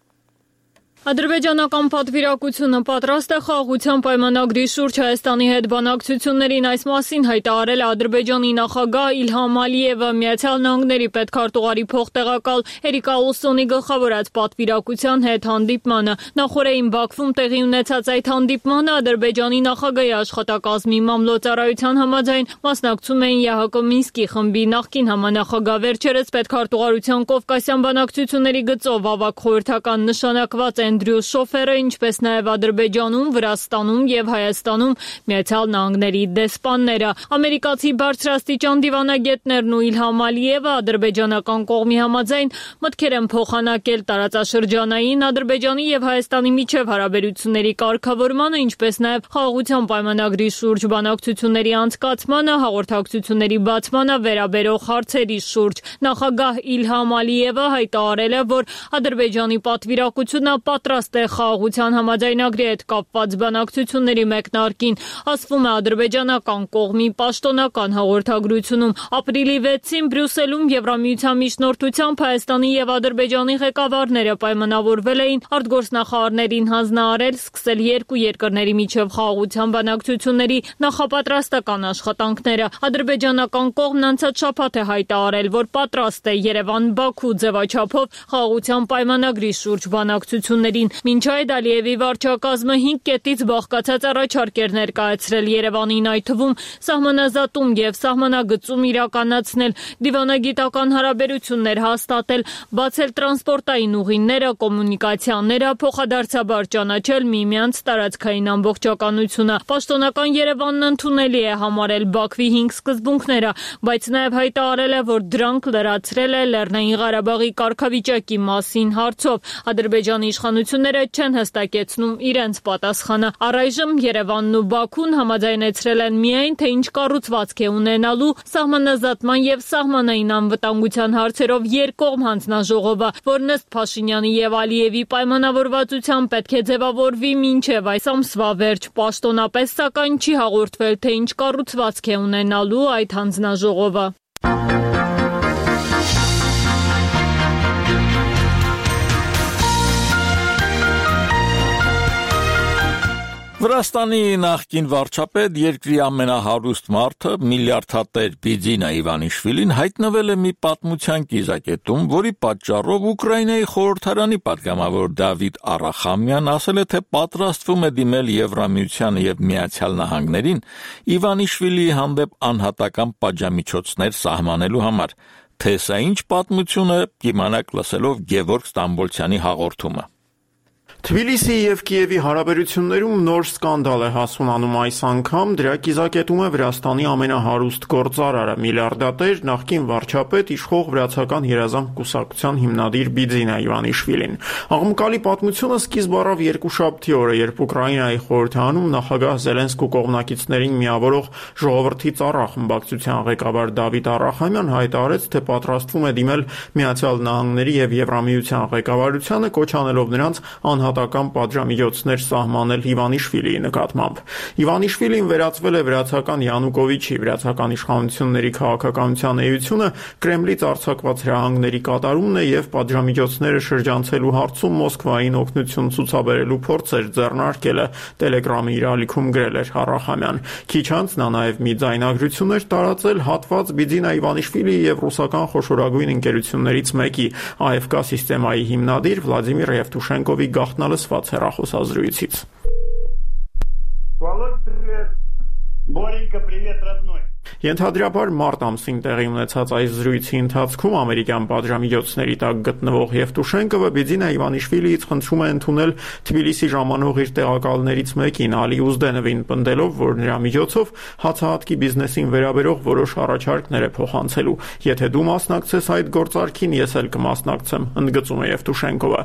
Ադրբեջանական պատվիրակությունը պատրաստ է խաղաղության պայմանագրի շուրջ Հայաստանի հետ բանակցություններին, այս մասին հայտարարել է Ադրբեջանի նախագահ Իլհամ Ալիևը Միացյալ Նահանգների պետքարտուղարի փոխտեղակալ Էրիկա Օլսոնի գլխավորած պատվիրակության հետ հանդիպմանը։ Նախորդին Բաքվում տեղի ունեցած այդ հանդիպմանը Ադրբեջանի նախագահի աշխատակազմի մամլոյցարայության համաձայն մասնակցում էին Ե Հ Կ Մինսկի խմբի նախկին համանախագահ, վերջերս պետքարտուղարության Կովկասյան բանակցությունների գծով ավագ խորհրդական նշանակված Էնդրյու Շոֆերը, ինչպես նաև Ադրբեջանում, Վրաստանում եւ Հայաստանում Միացյալ Նահանգների դեսպանները։ Ամերիկացի բարձրաստիճան դիվանագետներն ու Իլհամ Ալիևը ադրբեջանական կողմի համաձայն մտքեր են փոխանակել տարածաշրջանային Ադրբեջանի եւ Հայաստանի միջև հարաբերությունների կարգավորմանը, ինչպես նաև խաղաղության պայմանագրի շուրջ բանակցությունների անցկացմանը, հաղորդակցությունների բացմանը վերաբերող հարցերի շուրջ։ Նախագահ Իլհամ Ալիևը հայտարարել է, որ Ադրբեջանի պատվիրակությունը պատրաստ է խաղաղության համաձայնագրի հետ կապված բանակցությունների մեկնարկին, ասվում է ադրբեջանական կողմի պաշտոնական հաղորդագրությունում։ Ապրիլի վեցին Բրյուսելում Եվրամիության միջնորդությամբ Հայաստանի եւ Ադրբեջանի ղեկավարները պայմանավորվել էին արտգործնախարարներին հանձնարարել սկսել երկու երկրների միջև խաղաղության բանակցությունների նախապատրաստական աշխատանքները։ Ադրբեջանական կողմն անցած շաբաթ է հայտարարել, որ պատրաստ է Երևան-Բաքու ձևաչափով խաղաղության պայմանագրի շուրջ բանակցություններին։ Մինչ այդ Ալիևի վարչակազմը հինգ կետից բաղկացած առաջարկ էր ներկայացրել Երևանին, այդ թվում սահմանազատում եւ սահմանագծում իրականացնել, դիվանագիտական հարաբերություններ հաստատել, բացել տրանսպորտային ուղիները, կոմունիկացիաները, փոխադարձաբար ճանաչել միմյանց տարածքային ամբողջականությունը։ Պաշտոնական Երևանն ընդունելի է համարել Բաքվի հինգ սկզբունքները, բայց նաեւ հայտարարել է, որ դրանք լրացրել է Լեռնային Ղարաբաղի կարգավիճակի մասին հարցով։ Ադրբեջանի իշխանությունները չեն հստակեցնում իրենց պատասխանը։ Առայժմ Երևանն ու Բաքուն համաձայնեցրել են միայն, թե ինչ կառուցվածք է ունենալու սահմանազատման եւ սահմանային անվտանգության հարցերով երկկողմ հանձնաժողովը, որն ըստ Փաշինյանի եւ Ալիևի պայմանավորվածության պետք է ձևավորվի մինչեւ այս ամսվա վերջ։ Պաշտոնապես սակայն չի հաղորդվել, թե ինչ կառուցվածք է ունենալու այդ հանձնաժողովը։ Վրաստանի նախկին վարչապետ երկրի ամենահարուստ մարդը միլիարդատեր Բիձինա Իվանիշվիլին հայտնվել է մի պատմության կիզակետում, որի պատճառով Ուկրաինայի խորհրդարանի պատգամավոր Դավիթ Արախամյան ասել է, թե պատրաստվում է դիմել Եվրամիությանը եւ Միացյալ Նահանգներին Իվանիշվիլիի հանդեպ անհատական պատժամիջոցներ սահմանելու համար։ Թե սա ինչ պատմություն է, կիմանաք լսելով Գևորգ Ստամբոլցյանի հաղորդումը։ Թբիլիսիի եւ Կիևի հարաբերություններում նոր սկանդալ է հասունանում այս անգամ, դրա կիզակետում է Վրաստանի ամենահարուստ գործարարը, միլիարդատեր, նախկին վարչապետ, իշխող վրացական երազանք կուսակցության հիմնադիր Բիձինա Իվանիշվիլին։ Աղմկալի պատմությունը սկիզբ առավ երկուշաբթի օրը, երբ Ուկրաինայի խորհրդարանում նախագահ Զելենսկու կողմնակիցներին միավորող ժողովրդի ծառա խմբակցության ղեկավար Դավիթ Արախամյան հայտարարեց, թե պատրաստվում է դիմել Միացյալ Նահանգների եւ Եվրամիության ղեկավարությանը, կոչ անելով նրանց անհատական պատժամիջոցներ սահմանել Իվանիշվիլիի նկատմամբ։ Իվանիշվիլին վերածվել է վրացական Յանուկովիչի, վրացական իշխանությունների քաղաքականության էությունը Կրեմլից արձակված հրահանգների կատարումն է եւ պատժամիջոցները շրջանցելու հարցում Մոսկվային օգնություն ցուցաբերելու փորձեր ձեռնարկելը, Telegram-ի իր ալիքում գրել էր Արախամյան։ Քիչ անց նա նաեւ մի ձայնագրություն էր տարածել հատված Բիձինա Իվանիշվիլիի եւ ռուսական խոշորագույն ընկերություններից մեկի Ա Էֆ Կա սիստեմայի հիմնադիր Վլադիմիր Եվտուշենկովի գաղտնալսված հեռախոսազրույցից։ Ենթադրաբար մարտ ամսին տեղի ունեցած այս զրույցի ընթացքում ամերիկյան պատժամիջոցների տակ գտնվող Եվտուշենկովը Բիձինա Իվանիշվիլիից խնդրում է ընդունել Թբիլիսի ժամանող իր տեղակալներից մեկին Ալի Ուզդենովին, պնդելով, որ նրա միջոցով հացահատկի բիզնեսին վերաբերող որոշ առաջարկներ է փոխանցելու։ Եթե դու մասնակցես այդ գործարքին, ես էլ կմասնակցեմ, ընդգծում է Եվտուշենկովը։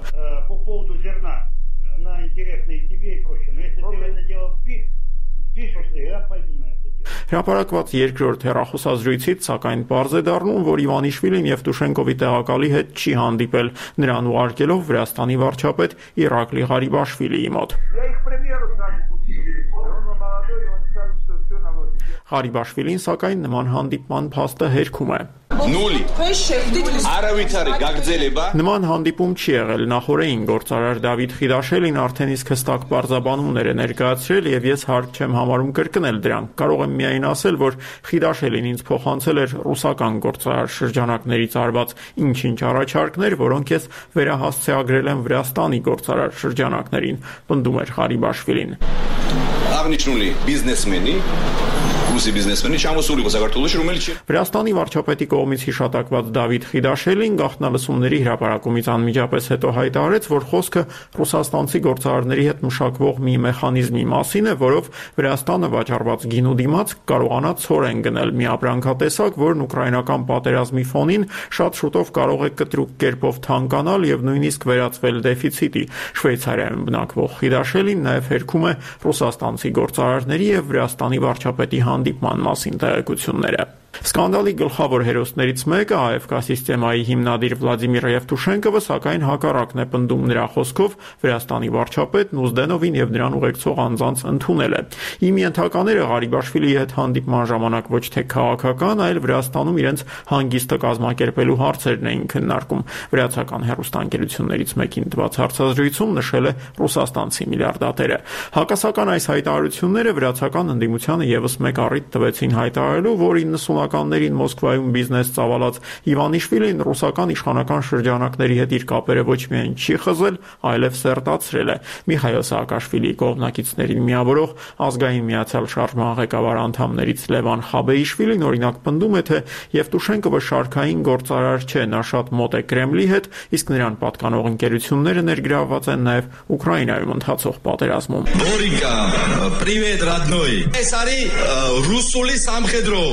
Հրապարակված երկրորդ հեռախոսազրույցից սակայն պարզ է դառնում, որ Իվանիշվիլին Եվտուշենկովի տեղակալի հետ չի հանդիպել, նրան ուղարկելով Վրաստանի վարչապետ Իրակլի Ղարիբաշվիլիի մոտ։ Ղարիբաշվիլին սակայն նման հանդիպման փաստը հերքում է։ Նման հանդիպում չի եղել, նախորդին գործարար Դավիթ Խիդաշելին արդեն իսկ հստակ պարզաբանումներ է ներկայացրել եւ ես հարկ չեմ համարում կրկնել դրանք։ Կարող եմ միայն ասել, որ Խիդաշելին ինձ փոխանցել էր ռուսական գործարար շրջանակներից արված ինչ-ինչ առաջարկներ, որոնք ես վերահասցեագրել եմ Վրաստանի գործարար շրջանակներին, պնդում էր Ղարիբաշվիլին։ Აღნიშნული բիզնեսմենի ռուսի բիզնեսմենի Չամոսուլի գոսակարտուլի շրումել չի։ Վրաստանի վարչապետի կողմից հիշատակված Դավիթ Խիդաշելին գաղտնալսումների հրապարակումից անմիջապես հետո հայտարարեց, որ խոսքը ռուսաստանցի գործարարների հետ մշակվող մի մեխանիզմի մասին է, որով Վրաստանը վաճառված գինու դիմաց կարողանա ցորեն գնել մի ապրանքատեսակ, որն ուկրաինական պատերազմի ֆոնին շատ շուտով կարող է կտրուկ կերպով թանկանալ եւ նույնիսկ վերածվել դեֆիցիտի։ Շվեյցարիայում բնակվող Խիդաշելին նաեւ հերքում է ռուսաստանցի գործարարների եւ Վրաստանի վարչապետի հանդիպման մասին տեղեկությունները։ Սկանդալի գլխավոր հերոսներից մեկը Ա Էֆ Կա սիստեմայի հիմնադիր Վլադիմիր Եվտուշենկովը սակայն հակառակն է պնդում, նրա խոսքով Վրաստանի վարչապետն Ուզդենովին եւ նրան ուղեկցող անձանց ընդունել է։ Իմ ենթակաները Ղարիբաշվիլիի հետ հանդիպման ժամանակ ոչ թե քաղաքական, այլ Վրաստանում իրենց հանգիստը կազմակերպելու հարցերն էին քննարկում։ Վրացական հեռուստաընկերություններից մեկին տված հարցազրույցում նշել է ռուսաստանցի միլիարդատերը։ Հակասական այս հայտարարությունները վրացական ընդդիմությանը եւս մեկ առիթ տվեցին հայտարարելու, որ իննսունականներին Մոսկվայում բիզնես ծավալած Իվանիշվիլին ռուսական իշխանական շրջանակների հետ իր կապերը ոչ միայն չի խզել, այլև սերտացրել է։ Միխայել Սաակաշվիլիի կողմնակիցներին միավորող ազգային միացյալ շարժման ղեկավար անդամներից Լևան Խաբեիշվիլին օրինակ պնդում է, թե Եվտուշենկովը շարքային գործարար չէ, նա շատ մոտ է Կրեմլի հետ, իսկ նրան պատկանող ընկերությունները ներգրավված են նաև Ուկրաինայում ընթացող պատերազմում։ Բորիկա, պրիվետ ռադնոյ։ Այս արի ռուսուլի սամխեդրո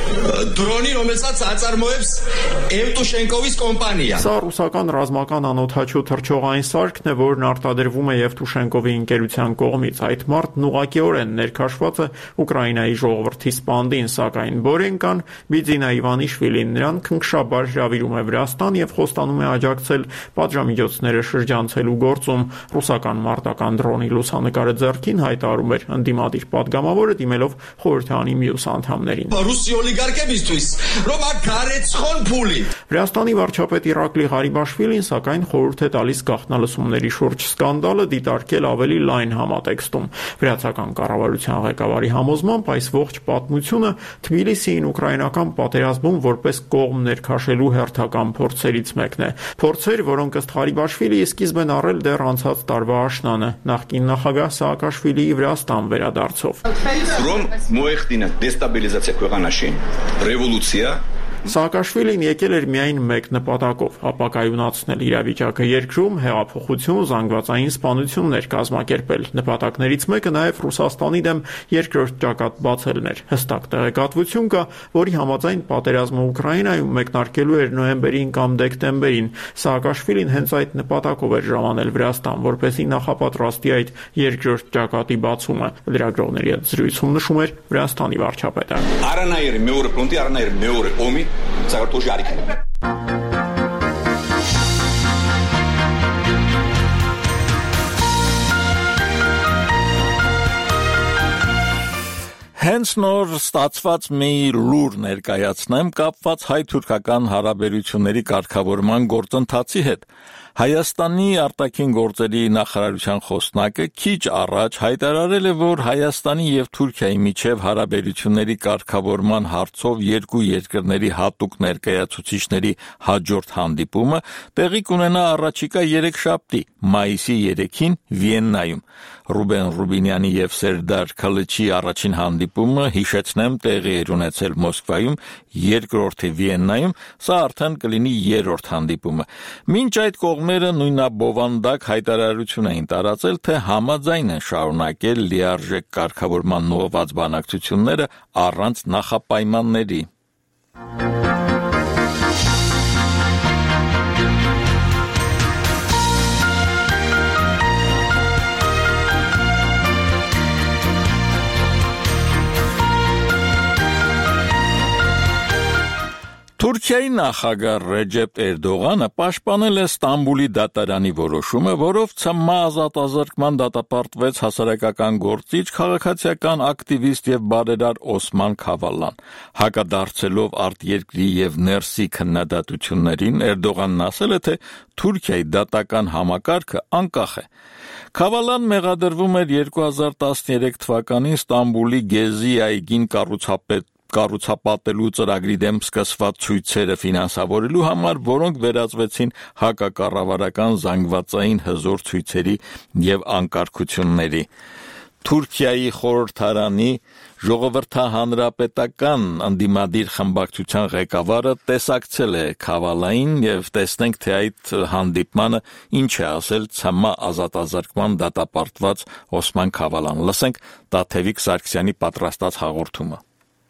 Դրոնի რომელსაც ածարմոևս Եվտուշենկովիս կոմպանիա։ Սա ռուսական ռազմական անօթաչու թռչողային սարքն է, որն արտադրվում է Եվտուշենկովի ընկերության կողմից։ Այդ մարտն ուղղակիորեն ներքաշված է Ուկրաինայի ժողովրդի սպանդին, սակայն Բորենկան Բիձինա Իվանիշվիլին նրան քնքշաբար հրավիրում է Վրաստան եւ խոստանում է աջակցել պատժամիջոցները շրջանցելու գործում։ Ռուսական մարտական դրոնի լուսանկարը ձեռքին հայտարարում էր ընդդիմադիր պատգամավորը, դիմելով խորհրդարանի մյուս անդամներին։ Ռուսի օլիգարխ նպատակებისთვის, რომ აქ գարեცხონ փուլի։ Վրաստանի վարչապետ Իրակլի Ղարիբաշվիլին սակայն խորհուրդ է տալիս գաղտնալսումների շուրջ սկանդալը դիտարկել ավելի լայն համատեքստում։ Վրացական կառավարության ղեկավարի համոզմամբ այս ողջ պատմությունը Թբիլիսիին ուկրաինական պատերազմում որպես կողմ ներքաշելու հերթական փորձերից մեկն է։ Փորձեր, որոնք ըստ Ղարիբաշվիլիի սկիզբ են առել դեռ անցած տարվա աշնանը նախկին նախագահ Սաակաշվիլիի Վրաստան վերադարձով։ Რომ მოეხდინა դեստաբիլիզացիա ქვეყանაში, ռևոլյուցիա Սաակաշվիլին եկել էր միայն մեկ նպատակով՝ ապակայունացնել իրավիճակը երկրում, հեղափոխություն, զանգվածային սպանություններ կազմակերպել։ Նպատակներից մեկը նաև Ռուսաստանի դեմ երկրորդ ճակատ բացելն էր։ Հստակ տեղեկատվություն կա, որի համաձայն պատերազմը Ուկրաինայում մեկնարկելու էր նոյեմբերին կամ դեկտեմբերին։ Սաակաշվիլին հենց այդ նպատակով էր ժամանել Վրաստան, որպեսզի նախապատրաստի այդ երկրորդ ճակատի բացումը։ Լրագրողների հետ զրույցում նշում էր Վրաստանի վարչապետը։ Արանայր მეორე ֆրոնտի, արանայր მეორე օմի Սաղարթոշի արիքն է։ Հենց նոր ստացված մի լուր ներկայացնեմ կապված հայ-թուրքական հարաբերությունների կարգավորման գործընթացի հետ։ Հայաստանի արտաքին գործերի նախարարության խոսնակը քիչ առաջ հայտարարել է, որ Հայաստանի եւ Թուրքիայի միջև հարաբերությունների կարգավորման հարցով երկու երկրների հատուկ ներկայացուցիչների հաջորդ հանդիպումը տեղի կունենա առաջիկա երեքշաբթի, մայիսի երեքին Վիեննայում։ Ռուբեն Ռուբինյանի եւ Սերդար Քալիչի առաջին հանդիպումը, հիշեցնեմ, տեղի էր ունեցել Մոսկվայում, երկրորդը Վիեննայում, սա արդեն կլինի երրորդ հանդիպումը։ Մինչ այդ կողմերը նույնաբովանդակ հայտարարություն էին տարածել, թե համաձայն են շարունակել լիարժեք կարգավորման ուղղված բանակցությունները առանց նախապայմանների։ Թուրքիայի նախագահ Ռեջեփ Էրդողանը պաշտպանել է Ստամբուլի դատարանի որոշումը, որով ՑՄ ազատազրկման դատապարտվեց հասարակական գործիչ, քաղաքացիական ակտիվիստ եւ բարերար Օսման Քավալան։ Հակադարձելով արտերկրի եւ ներսի քննադատություններին, Էրդողանն ասել է, թե Թուրքիայի դատական համակարգը անկախ է։ Քավալան մեղադրվում էր երկու հազար տասներեք թվականին Ստամբուլի Գեզի այգին կառուցապետ կառուցապատելու ծրագրի դեմ սկսված ցույցերը ֆինանսավորելու համար, որոնք վերածվեցին հակակառավարական զանգվածային հզոր ցույցերի եւ անկարգությունների։ Թուրքիայի խորհրդարանի ժողովրդահանրապետական անդիմադիր խմբակցության ղեկավարը տեսակցել է Քավալային եւ տեսնենք, թե այդ հանդիպմանը ինչ է ասել ՑՄ ազատազրկման դատապարտված Օսման Քավալան։ Լսենք Տաթևիկ Սարգսյանի պատրաստած հաղորդումը։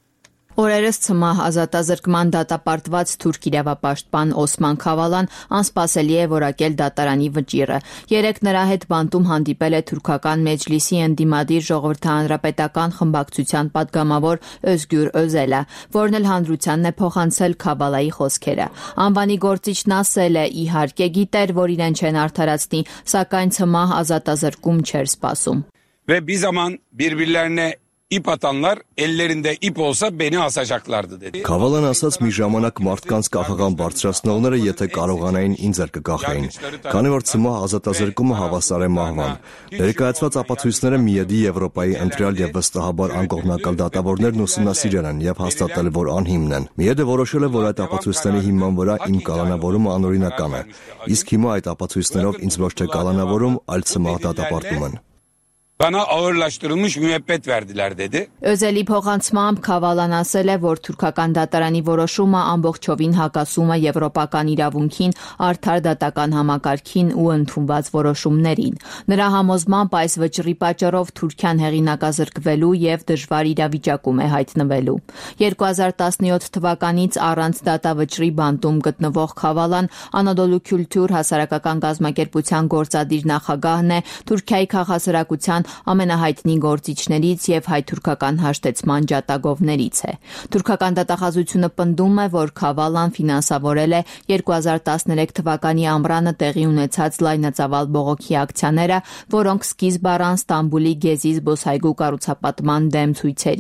Օրերս ՑՄ ազատազրկման դատապարտված թուրք իրավապաշտպան Օսման Քավալան անսպասելի է որակել դատարանի վճիռը։ Երեկ նրա հետ բանտում հանդիպել է թուրքական մեջլիսի ընդդիմադիր ժողովրդահանրապետական խմբակցության падգամավոր Özgür Özelը, որն էլ հանրությանն է փոխանցել Քավալայի խոսքերը։ Անվանի գործիչն ասել է, իհարկե գիտեր, որ իրեն չեն արդարացնի, սակայն ՑՄ ազատազրկում չէր սպասում։ Ve bir zaman birbirlerine İp atanlar ellerinde ip olsa beni asacaklardı dedi. Քավալան ասաց մի ժամանակ մարդկանց կախաղան բարձրացնողները եթե կարողանային ինձ էլ կկախեին, քանի որ ՑՄ ազատազրկումը հավասար է մահվան։ Ներկայացված ապացույցները միեդի Եվրոպայի ընտրյալ եւ վստահաբար անկողմնակալ դատավորներն ուսումնասիրել են եւ հաստատել, որ անհիմն են։ Միեդը որոշել է, որ այդ ապացույցների հիման վրա իմ կալանավորումը անօրինական է։ Իսկ հիմա այդ ապացույցներով ինձ ոչ թե կալանավորում, այլ ՑՄ դատապարտում են։ Bana ağırlaştırılmış müebbet verdiler dedi. Özeli փոխանցմամբ Քավալան ասել է, որ թուրքական դատարանի որոշումը ամբողջովին հակասում է եվրոպական իրավունքին, արդար դատական համակարգին ու ընդունված որոշումներին։ Նրա համոզմամբ այս վճռի պատճառով Թուրքիան հեղինակազրկվելու եւ դժվար իրավիճակում է հայտնվելու։ երկու հազար տասնյոթ թվականից առանց դատավճռի բանտում գտնվող Քավալան Անադոլու Քյուլտուր հասարակական գազམ་ակերպության գործադիր նախագահն է, Թուրքիայի քաղաքասրակության ամենահայտնի գործիչներից եւ հայ-թուրքական հաշտեցման ջատագովներից է։ Թուրքական դատախազությունը պնդում է, որ Քավալան ֆինանսավորել է երկու հազար տասներեք թվականի ամռանը տեղի ունեցած լայնածավալ բողոքի ակցիաները, որոնք սկիզբ առան Ստամբուլի Գեզի զբոսայգու կառուցապատման դեմ ցույցերից։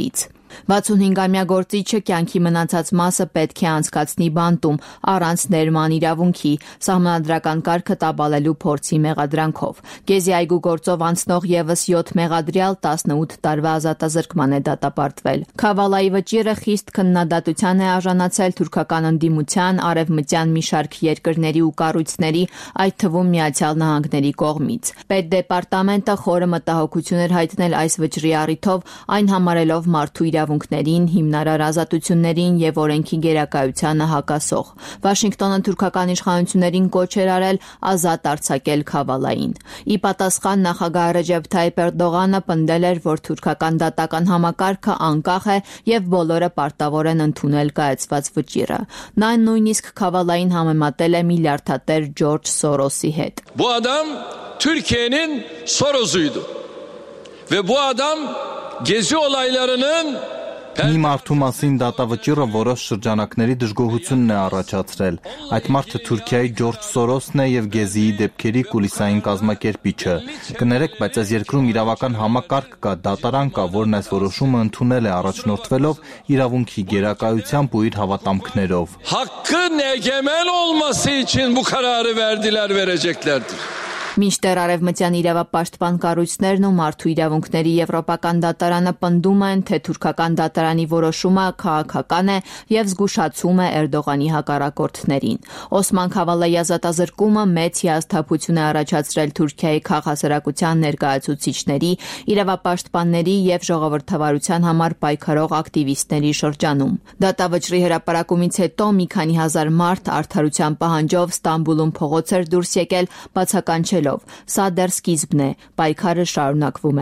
վաթսունհինգամյա գործիչը կյանքի մնացած մասը պետք է անցկացնի բանտում առանց ներման իրավունքի սահմանադրական կարգը տապալելու փորձի մեղադրանքով։ Գեզի այգու գործով անցնող եւս յոթ մեղադրյալ տասնութ տարվա ազատազրկման է դատապարտվել։ Քավալայի վճիռը խիստ քննադատության է արժանացել թուրքական ընդդիմության, արևմտյան մի շարք երկրների ու կառույցների, այդ թվում Միացյալ Նահանգների կողմից։ Պետդեպարտամենտը խորը մտահոգություն էր հայտնել այս վճռի առիթով, այն համարելով մարդու իրավունքներին, հիմնարար ազատություններին եւ օրենքի գերակայությանը հակասող։ Վաշինգտոնը թուրքական իշխանություններին կոչ էր արել ազատ արձակել Քավալային։ Ի պատասխան նախագահ Ռեջեփ Թայիփ Էրդողանը պնդել էր, որ թուրքական դատական համակարգը անկախ է եւ բոլորը պարտավոր են ընդունել կայացված վճիռը։ Նա նույնիսկ Քավալային համեմատել է միլիարդատեր Ջորջ Սորոսի հետ։ Bu adam Türkiye'nin Soros'uydu. Ve bu adam Gezi olaylarının Մի մարդու մասին դատավճիռը որոշ շրջանակների դժգոհությունն է առաջացրել։ Այդ մարդը Թուրքիայի Ջորջ Սորոսն է եւ Գեզիի դեպքերի կուլիսային կազմակերպիչը։ Կներեք, բայց այս երկրում իրավական համակարգ կա, դատարան կա, որն այս որոշումը ընդունել է առաջնորդվելով իրավունքի գերակայությամբ ու իր հավատամքներով։ Hakkın egemen olması için bu kararı verdiler, vereceklerdir. Մինչդեռ արևմտյան իրավապաշտպան կառույցներն ու մարդու իրավունքների եվրոպական դատարանը պնդում են, թե թուրքական դատարանի որոշումը քաղաքական է եւ զգուշացում է Էրդողանի հակառակորդներին։ Օսման Քավալայի ազատազրկումը մեծ հիասթափություն է առաջացրել Թուրքիայի քաղաքասարակության ներկայացուցիչների, իրավապաշտպանների եւ ժողովրդավարության համար պայքարող ակտիվիստների շրջանում։ Դատավճռի հրապարակումից հետո մի քանի հազար մարդ արդարության պահանջով Ստամբուլում փողոց էր դուրս եկել, բացականչելով Սա դեռ սկիզբն է, պայքարը շարունակվում է։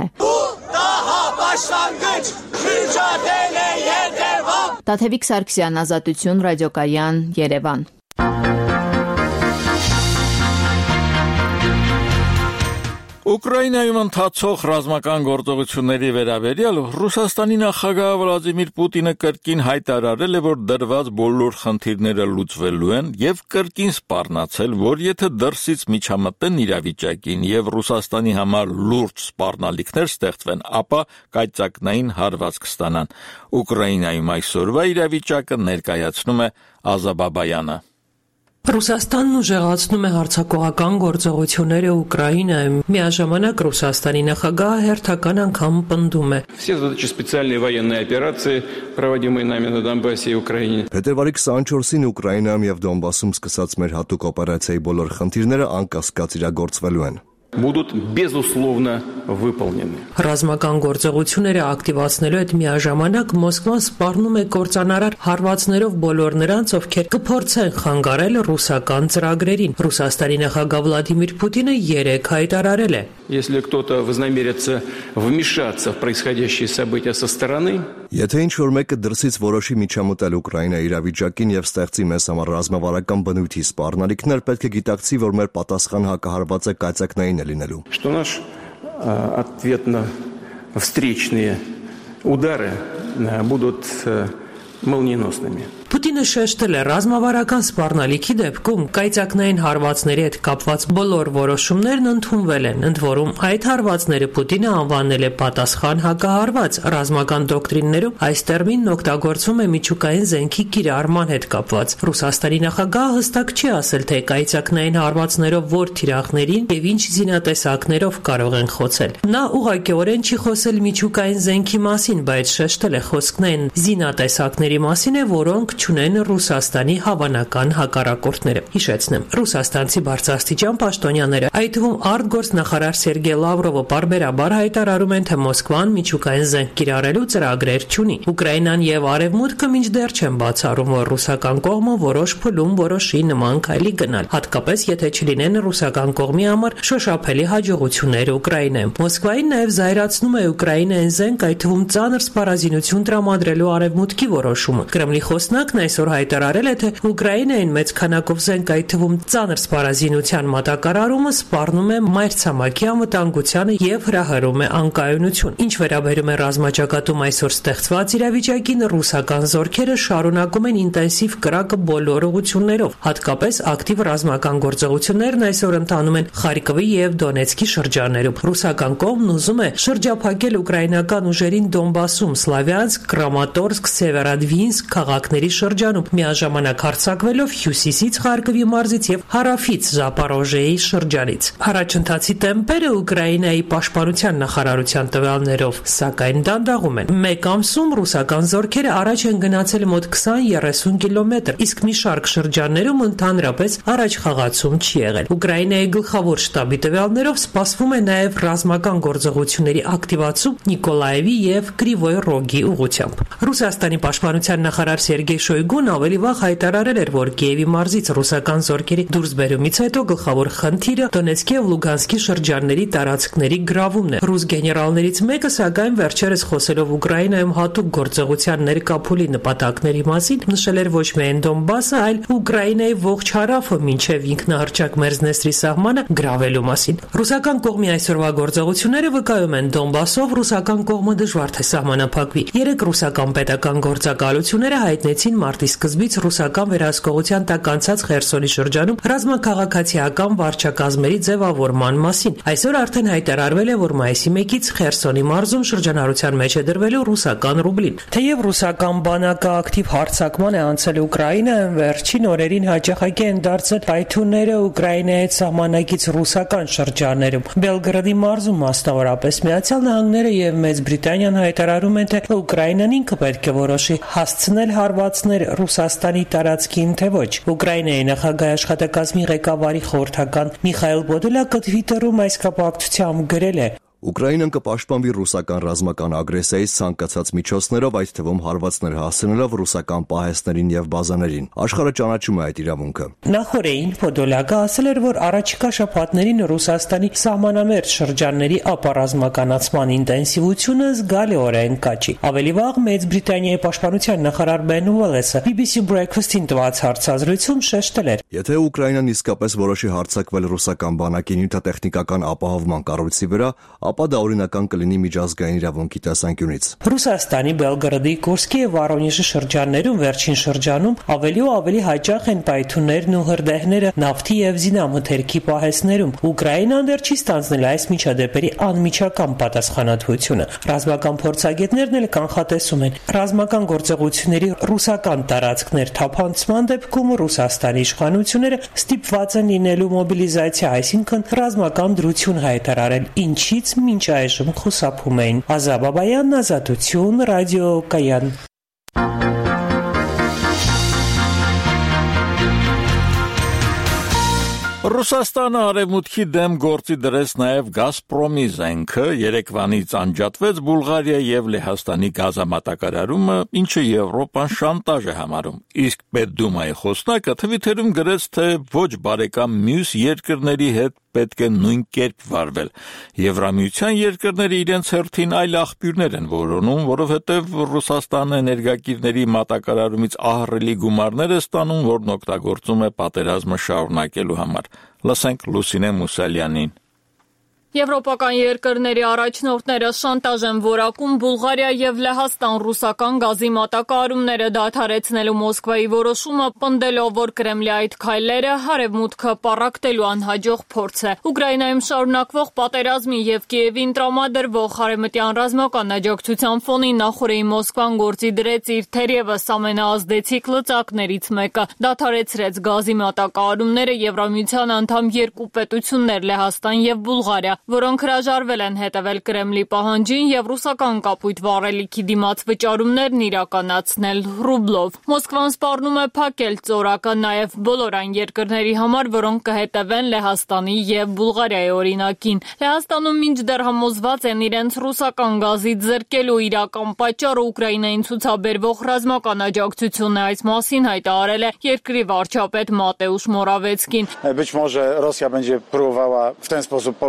Տաթևիկ Սարգսյան, Ազատություն, Ռադիոկայան, Երևան։ Ուկրաինայում ընթացող ռազմական գործողությունների վերաբերյալ Ռուսաստանի նախագահ Վլադիմիր Պուտինը կրկին հայտարարել է, որ դրված բոլոր խնդիրները լուծվելու են եւ կրկին սպառնացել, որ եթե դրսից միջամտեն իրավիճակին եւ Ռուսաստանի համար լուրջ սպառնալիքներ ստեղծվեն, ապա կայծակնային հարված կստանան։ Ուկրաինայում այսօրվա իրավիճակը ներկայացնում է Ազաբաբայանը։ Ռուսաստանն ուժեղացնում է հարձակողական գործողությունները Ուկրաինայում։ Միաժամանակ Ռուսաստանի նախագահը հերթական անգամ պնդում է. Все задачи специальные военные операции, проводимые нами на Донбассе и Украине. Փետրվարի քսաներկուսին Ուկրաինայում եւ Դոնբասում սկսած մեր հատուկ օպերացիայի բոլոր խնդիրները անկասկած իրագործվելու են։ Будут безусловно выполнены. Ռազմական գործողությունները ակտիվացնելու հետ միաժամանակ Մոսկվան սպառնում է կործանարար հարվածներով բոլոր նրանց, ովքեր կփորձեն խանգարել ռուսական ծրագրերին։ Ռուսաստանի նախագահ Վլադիմիր Պուտինը երեկ հայտարարել է. Если кто-то вознамерится вмешаться в происходящие события со стороны, Եթե ինչ-որ մեկը դրսից որոշի միջամտել Ուկրաինայի իրավիճակին եւ ստեղծի մեզ համար ռազմավարական բնույթի սպառնալիքներ, պետք է գիտակցի, որ մեր պատասխան հակահարված է կայծակնային է լինելու։ Что наш ответно-встречные удары будут молниеносными. Պուտինը շեշտել է ռազմավարական սպառնալիքի դեպքում կայծակնային հարվածների հետ կապված բոլոր որոշումներն ընդունվել են, ընդ որում այդ հարվածները Պուտինը անվանել է պատասխան հակահարված։ Ռազմական դոկտրիններում այս տերմինն օգտագործվում է միջուկային զենքի կիրառման հետ կապված։ Ռուսաստանի նախագահը հստակ չի ասել, թե կայծակնային հարվածներով որ թիրախներին եւ ինչ զինատեսակներով կարող են խոցել։ Նա ուղղակիորեն չի խոսել միջուկային զենքի մասին, բայց շեշտել է խոսքն այն զինատեսակների մասին է, որոնք չունեն Ռուսաստանի հավանական հակառակորդները։ Հիշեցնեմ, ռուսաստանցի բարձրաստիճան պաշտոնյաները, այդ թվում արտգործնախարար Սերգեյ Լավրովը բարբերաբար հայտարարում են, թե Մոսկվան միջուկային զենք կիրառելու ծրագրեր չունի։ Ուկրաինան եւ Արևմուտքը մինչդեռ չեն բացառում, որ ռուսական կողմը որոշ փուլում որոշի նման քայլի գնալ, հատկապես եթե չլինեն ռուսական կողմի համար շոշափելի հաջողություններ Ուկրաինայում։ Մոսկվային նաեւ զայրացնում է Ուկրաինային զենք, այդ թվում ծանր սպառազինություն տրամադրելու Արևմուտքի որոշումը։ Կրեմլի խոսնակ բանակն այսօր հայտարարել է, թե Ուկրաինային մեծ քանակով զենք, այդ թվում ծանր սպառազինության մատակարարումը սպառնում է մայրցամաքի անվտանգությանը եւ հրահրում է անկայունություն։ Ինչ վերաբերում է ռազմաճակատում այսօր ստեղծված իրավիճակին, ռուսական զորքերը շարունակում են ինտենսիվ կրակը բոլոր ուղղություններով, հատկապես ակտիվ ռազմական գործողություններն այսօր ընթանում են Խարկովի եւ Դոնեցկի շրջաններում։ Ռուսական կողմն ուզում է շրջափակել ուկրաինական ուժերին Դոնբասում, Սլավյանսկ, Կրամատորսկ, Սևերոդվինսկ քաղաքների շրջանում, միաժամանակ հարձակվելով հյուսիսից Խարկովի մարզից եւ հարավից Զապորոժիեի շրջանից։ Առաջընթացի տեմպերը Ուկրաինայի պաշտպանության նախարարության տվյալներով, սակայն դանդաղում են։ Մեկ ամսում ռուսական զորքերը առաջ են գնացել մոտ քսան-երեսուն կիլոմետր, իսկ մի շարք շրջաններում ընդհանրապես առաջ խաղացում չի եղել։ Ուկրաինայի գլխավոր շտաբի տվյալներով սպասվում է նաև ռազմական գործողությունների ակտիվացում Նիկոլաևի եւ Կրիվոյ Ռոգի ուղղությամբ։ Ռուսաստանի պաշտպանության նախարար Սերգեյ Շոյգուն ավելի վաղ հայտարարել էր, որ Կիևի մարզից ռուսական զորքերի դուրսբերումից հետո գլխավոր խնդիրը Դոնեցկի եւ Լուգանսկի շրջանների տարածքների գրավումն է։ Ռուս գեներալներից մեկը, սակայն վերջերս խոսելով Ուկրաինայում հատուկ գործողության ներկա փուլի նպատակների մասին, նշել էր ոչ միայն Դոնբասը, այլ Ուկրաինայի ողջ հարավը մինչև ինքնահռչակ Մերձնեստրի սահմանը գրավելու մասին։ Ռուսական կողմի այսօրվա գործողությունները վկայում են Դոնբասով ռուսական կողմը դժվար թե սահմանափակվի։ Երեք ռուսական պետական գործակալությունները հայտնեցին մարտի սկզբից ռուսական վերահսկողության տակ անցած Խերսոնի շրջանում ռազմաքաղաքացիական վարչակազմերի ձևավորման մասին։ Այսօր արդեն հայտարարվել է, որ մայիսի մեկից Խերսոնի մարզում շրջանառության մեջ է դրվելու ռուսական ռուբլին։ Թեև ռուսական բանակը ակտիվ հարձակման է անցել Ուկրաինայում, վերջին օրերին հաճախակի են դարձել պայթյունները Ուկրաինայի հետ սահմանակից ռուսական շրջաններում։ Բելգրադի մարզում մասնավորապես Միացյալ Նահանգները եւ Մեծ Բրիտանիան հայտարարում են, թե Ուկրաինան ինքը պետք է որոշի հասցնել հարվածներ Ռուսաստանի տարածքին, թե ոչ։ Ուկրաինայի նախագահի աշխատակազմի ղեկավարի խորհրդական Միխայել Պոդոլյակը Թվիտերում այս կապակցությամբ գրել է. Ուկրաինան կպաշտպանվի ռուսական ռազմական ագրեսիայից ցանկացած միջոցներով, այդ թվում հարվածներ հասցնելով ռուսական պահեստներին եւ բազաներին։ Աշխարհը ճանաչում է այդ իրավունքը։ Նախորդին Պոդոլյակը ասել էր, որ առաջիկա շաբաթներին Ռուսաստանի սահմանամերձ շրջանների ապառազմականացման ինտենսիվությունը զգալիորեն կաճի։ Ավելի վաղ Մեծ Բրիտանիայի պաշտպանության նախարար Բեն Ուելեսը բի բի սի Breakfast-ին տված հարցազրույցում շեշտել էր. Եթե Ուկրաինան իսկապես որոշի հարձակվել ռուսական բանակի նյութատեխնիկական ապահովման կառույցի վրա, ապա դա օրինական կլինի միջազգային իրավունքի տեսանկյունից։ Ռուսաստանի Բելգրադի, Կուրսկի եւ Վորոնեժի շրջաններում վերջին շրջանում ավելի ու ավելի հաճախ են պայթյուններն ու հրդեհները նավթի եւ զինամթերքի պահեստներում։ Ուկրաինան դեռ չի ստանձնել այս միջադեպերի անմիջական պատասխանատվությունը։ Ռազմական փորձագետներն էլ կանխատեսում են ռազմական գործողությունների ռուսական տարածքներ թափանցման դեպքում Ռուսաստանի իշխանությունները ստիպված են լինելու մոբիլիզացիա, այսինքն ռազմական դրություն հայտարարել, ինչից մինչ այժմ խուսափում էին։ Ազա Բաբայան, Ազատություն, Ռադիո Կայան։ Ռուսաստանը արևմուտքի դեմ գործի դրեց նաև Գազպրոմի զենքը, երեկվանից անջատվեց Բուլղարիա եւ Լեհաստանի գազամատակարարումը, ինչը Եվրոպան շանտաժ է համարում։ Իսկ Պետդումայի խոսնակը Թվիտերում գրեց, թե ոչ բարեկամ մյուս երկրների հետ պետք է նույն կերպ վարվել։ Եվրամիության երկրները իրենց հերթին այլ աղբյուրներ են որոնում, որովհետև Ռուսաստանը էներգակիրների մատակարարումից ահռելի գումարներ է ստանում, որն օգտագործում է պատերազմը շարունակելու համար։ Լսենք Լուսինե Մուսալյանին։ Եվրոպական երկրների առաջնորդները շանտաժ են որակում Բուլղարիա եւ Լեհաստան ռուսական գազի մատակարարումները դադարեցնելու Մոսկվայի որոշումը, պնդելով, որ Կրեմլի այդ քայլերը հարևմուտքը պառակտելու անհաջող փորձ է։ Ուկրաինայում շարունակվող պատերազմի եւ Կիևին տրամադրվող արևմտյան ռազմական աջակցության ֆոնին նախորդին Մոսկվան գործի դրեց իր թերևս ամենաազդեցիկ լծակներից մեկը, դադարեցրեց գազի մատակարարումները Եվրամիության անդամ երկու պետություններ Լեհաստան եւ Բուլղարիա, որոնք հրաժարվել են հետևել Կրեմլի պահանջին եւ ռուսական կապույտ վառելիքի դիմաց վճարումներն իրականացնել ռուբլով։ Մոսկվան սպառնում է փակել ծորակը նաեւ բոլոր այն երկրների համար, որոնք կհետևեն Լեհաստանի եւ Բուլղարիայի օրինակին։ Լեհաստանում մինչդեռ համոզված են իրենց ռուսական գազի ձեռքելու իրական պատճառը Ուկրաինային ցուցաբերվող ռազմական աջակցությունն է, այս մասին հայտարարել է երկրի վարչապետ Մատեուշ Մորավեցկին։ Być może Rosja będzie próbowała w ten sposób Polskę ukarać.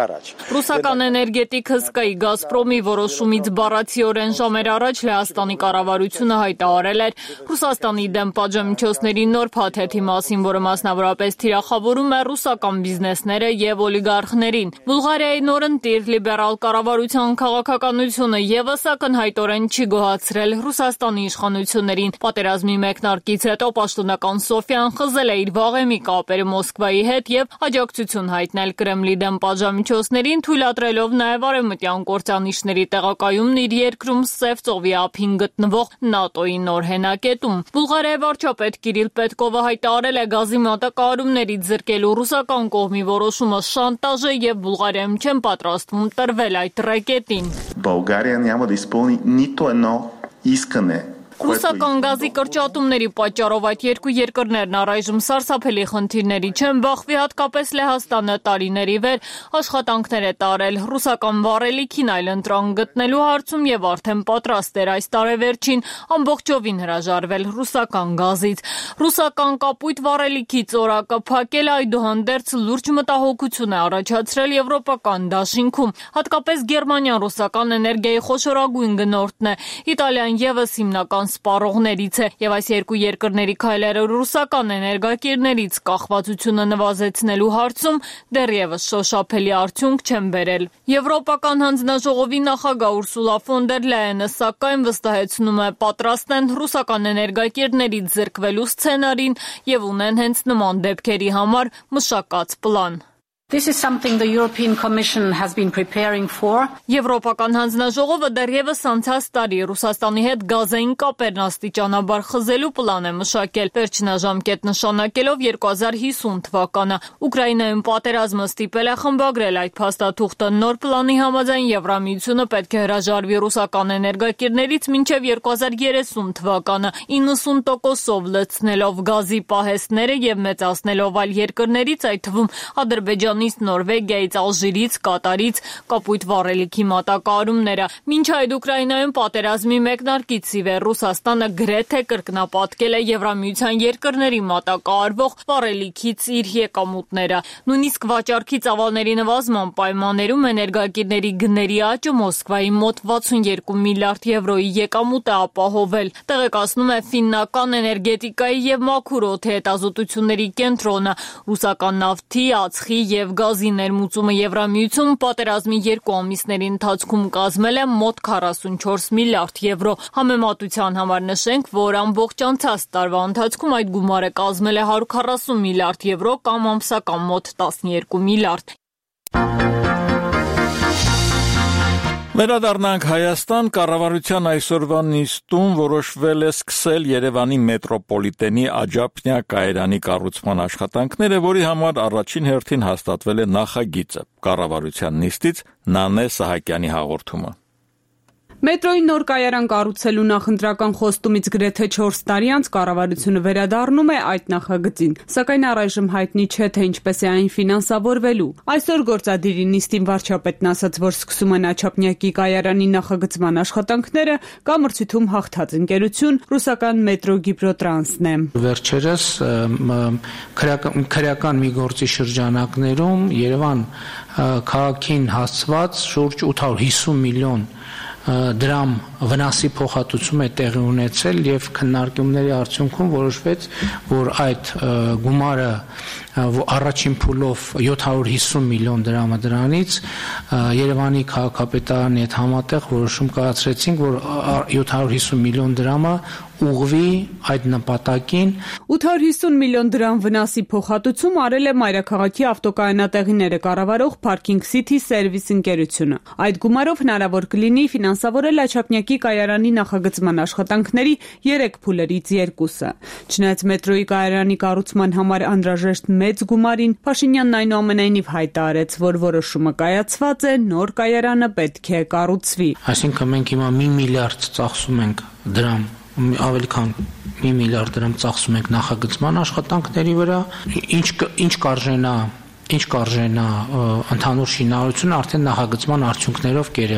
Ռուսական էներգետիկ հսկայի Գազպրոմի որոշումից բառացիորեն ժամեր առաջ Լեհաստանի կառավարությունը հայտարարել էր Ռուսաստանի դեմ պատժամիջոցների նոր փաթեթի մասին, որը մասնավորապես թիրախավորում է ռուսական բիզնեսները եւ օլիգարխներին։ Բուլղարիայի նորընտիր լիբերալ կառավարության քաղաքականությունը եւս ակնհայտորեն չի գոհացրել Ռուսաստանի իշխանություններին։ Պատերազմի մեկնարկից հետո պաշտոնական Սոֆիան խզել է իր վաղեմի կապերը Մոսկվայի հետ եւ աջակցություն հայտնել Կրեմլի դեմ պատժամիջոցներին, թույլատրելով նաեւ արևմտյան կործանիչների տեղակայումն իր երկրում Սև ծովի ափին գտնվող ՆԱՏՕ-ի նոր հենակետում։ Բուլղարիայի վարչապետ Կիրիլ Պետկովը հայտարարել է գազի մատակարարումներից զրկելու ռուսական կողմի որոշումը շանտաժ է եւ Բուլղարիայում չեն պատրաստվում տրվել այդ ռակետին։ Болгария няма да изпълни нито едно искане. Ռուսական գազի կրճատումների պատճառով այդ երկու երկրներն առայժմ սարսափելի խնդիրների չեն բախվի, հատկապես Լեհաստանը տարիների վեր աշխատանքներ է տարել ռուսական վառելիքին այլընտրանք գտնելու հարցում եւ արդեն պատրաստ էր այս տարեվերջին ամբողջովին հրաժարվել ռուսական գազից։ Ռուսական կապույտ վառելիքի ծորակը փակելը այդուհանդերձ լուրջ մտահոգություն է առաջացրել եվրոպական դաշինքում, հատկապես Գերմանիան ռուսական էներգիայի խոշորագույն գնորդն է, Իտալիան եւս հիմնական սպառողներից է եւ այս երկու երկրների քայլերը ռուսական էներգակիրներից կախվածությունը նվազեցնելու հարցում դեռևս շոշափելի արդյունք չեն բերել։ Եվրոպական հանձնաժողովի նախագահ Ուրսուլա ֆոն դեր Լայենը սակայն վստահեցնում է պատրաստ են ռուսական էներգակիրներից զրկվելու սցենարին եւ ունեն հենց նման դեպքերի համար մշակած պլան։ This is something the European Commission has been preparing for. Եվրոպական հանձնաժողովը դեռևս անցած տարի Ռուսաստանի հետ գազային կապերն աստիճանաբար խզելու պլան է մշակել, վերջնաժամկետ նշանակելով երկու հազար հիսուն թվականը։ Ուկրաինայում պատերազմը ստիպել է խմբագրել այդ փաստաթուղթը։ Նոր պլանի համաձայն Եվրամիությունը պետք է հրաժարվի ռուսական էներգակիրներից մինչև երկու հազար երեսուն թվականը, իննսուն տոկոսով լցնելով գազի պահեստները եւ մեծացնելով այլ երկրներից, այդ թվում Ադրբեջան Նորվեգիայից, Ալժիրից, Կատարից կապույտ վառելիքի մատակարարումները։ Մինչ այդ Ուկրաինայում պատերազմի մեկնարկից ի վեր Ռուսաստանը գրեթե կրկնապատկել է Եվրամիության երկրների մատակարարվող վառելիքից իր եկամուտները։ Նույնիսկ վաճառքի ծավալների նվազման պայմաններում էներգակիրների գների աճը Մոսկվայի մոտ վաթսունյոթ միլիարդ եվրոյի եկամուտ է ապահովել, տեղեկացնում է ֆիննական էներգետիկայի եւ մաքուր օդի հետազոտությունների կենտրոնը։ Ռուսական նավթի, ածխի եւ գազի ներմուծումը Եվրամիությունում պատերազմի երկու ամիսների ընթացքում կազմել է մոտ քառասունչորս միլիարդ եվրո։ Համեմատության համար նշենք, որ ամբողջ անցած տարվա ընթացքում այդ գումարը կազմել է հարյուր քառասուն միլիարդ եվրո կամ ամսական մոտ տասնյոթ միլիարդ։ Վերադառնանք Հայաստան, կառավարության այսօրվա նիստում որոշվել է սկսել Երևանի մետրոպոլիտենի Աջափնյա կայարանի կառուցման աշխատանքները, որի համար առաջին հերթին հաստատվել է նախագիծը։ Կառավարության նիստից Նանե Սահակյանի հաղորդումը։ Մետրոյի նոր կայարան կառուցելու նախընտրական խոստումից գրեթե չորս տարի անց կառավարությունը վերադառնում է այդ նախագծին, սակայն առայժմ հայտնի չէ, թե ինչպես է այն ֆինանսավորվելու։ Այսօր գործադիրի նիստին վարչապետն ասաց, որ սկսում են Աջափնյակի կայարանի նախագծման աշխատանքները, կամրցույթում հաղթած ընկերություն ռուսական Մետրո Գիբրոտրանսն է։ Վերջերս քրեական մի գործի շրջանակներում Երևան քաղաքին հասցված շուրջ ութ հարյուր հիսուն միլիոն դրամ վնասի փոխհատուցում է տեղի ունեցել եւ քննարկումների արդյունքում որոշվեց, որ այդ գումարը առաջին փուլով յոթ հարյուր հիսուն միլիոն դրամը դրանից Երևանի քաղաքապետարանի հետ համատեղ որոշում կայացրեցինք, որ յոթ հարյուր հիսուն միլիոն դրամը ուղղվի այդ նպատակին։ ութ հարյուր հիսուն միլիոն դրամ վնասի փոխհատուցում արել է Մայրաքաղաքի ավտոկայանատեղիները կառավարող Parking City Service ընկերությունը։ Այդ գումարով հնարավոր կլինի ֆինանսավորել Աջափնյակի կայարանի նախագծման աշխատանքների երեք փուլերից երկուսը։ Չնայած մետրոյի կայարանի կառուցման համար անհրաժեշտ մեծ գումարին, Փաշինյանն այնուամենայնիվ հայտարարեց, որ որոշումը կայացված է, նոր կայարանը պետք է կառուցվի։ Այսինքն մենք հիմա մի միլիարդ ծախսում ենք դրամ, ավելի քան մի միլիարդ դրամ ծախսում ենք նախագծման աշխատանքների վրա, ինչ ինչ կարժենա ինչ կարժենա ընդհանուր շինարարությունը արդեն նախագծման արդյունքներով կերևա։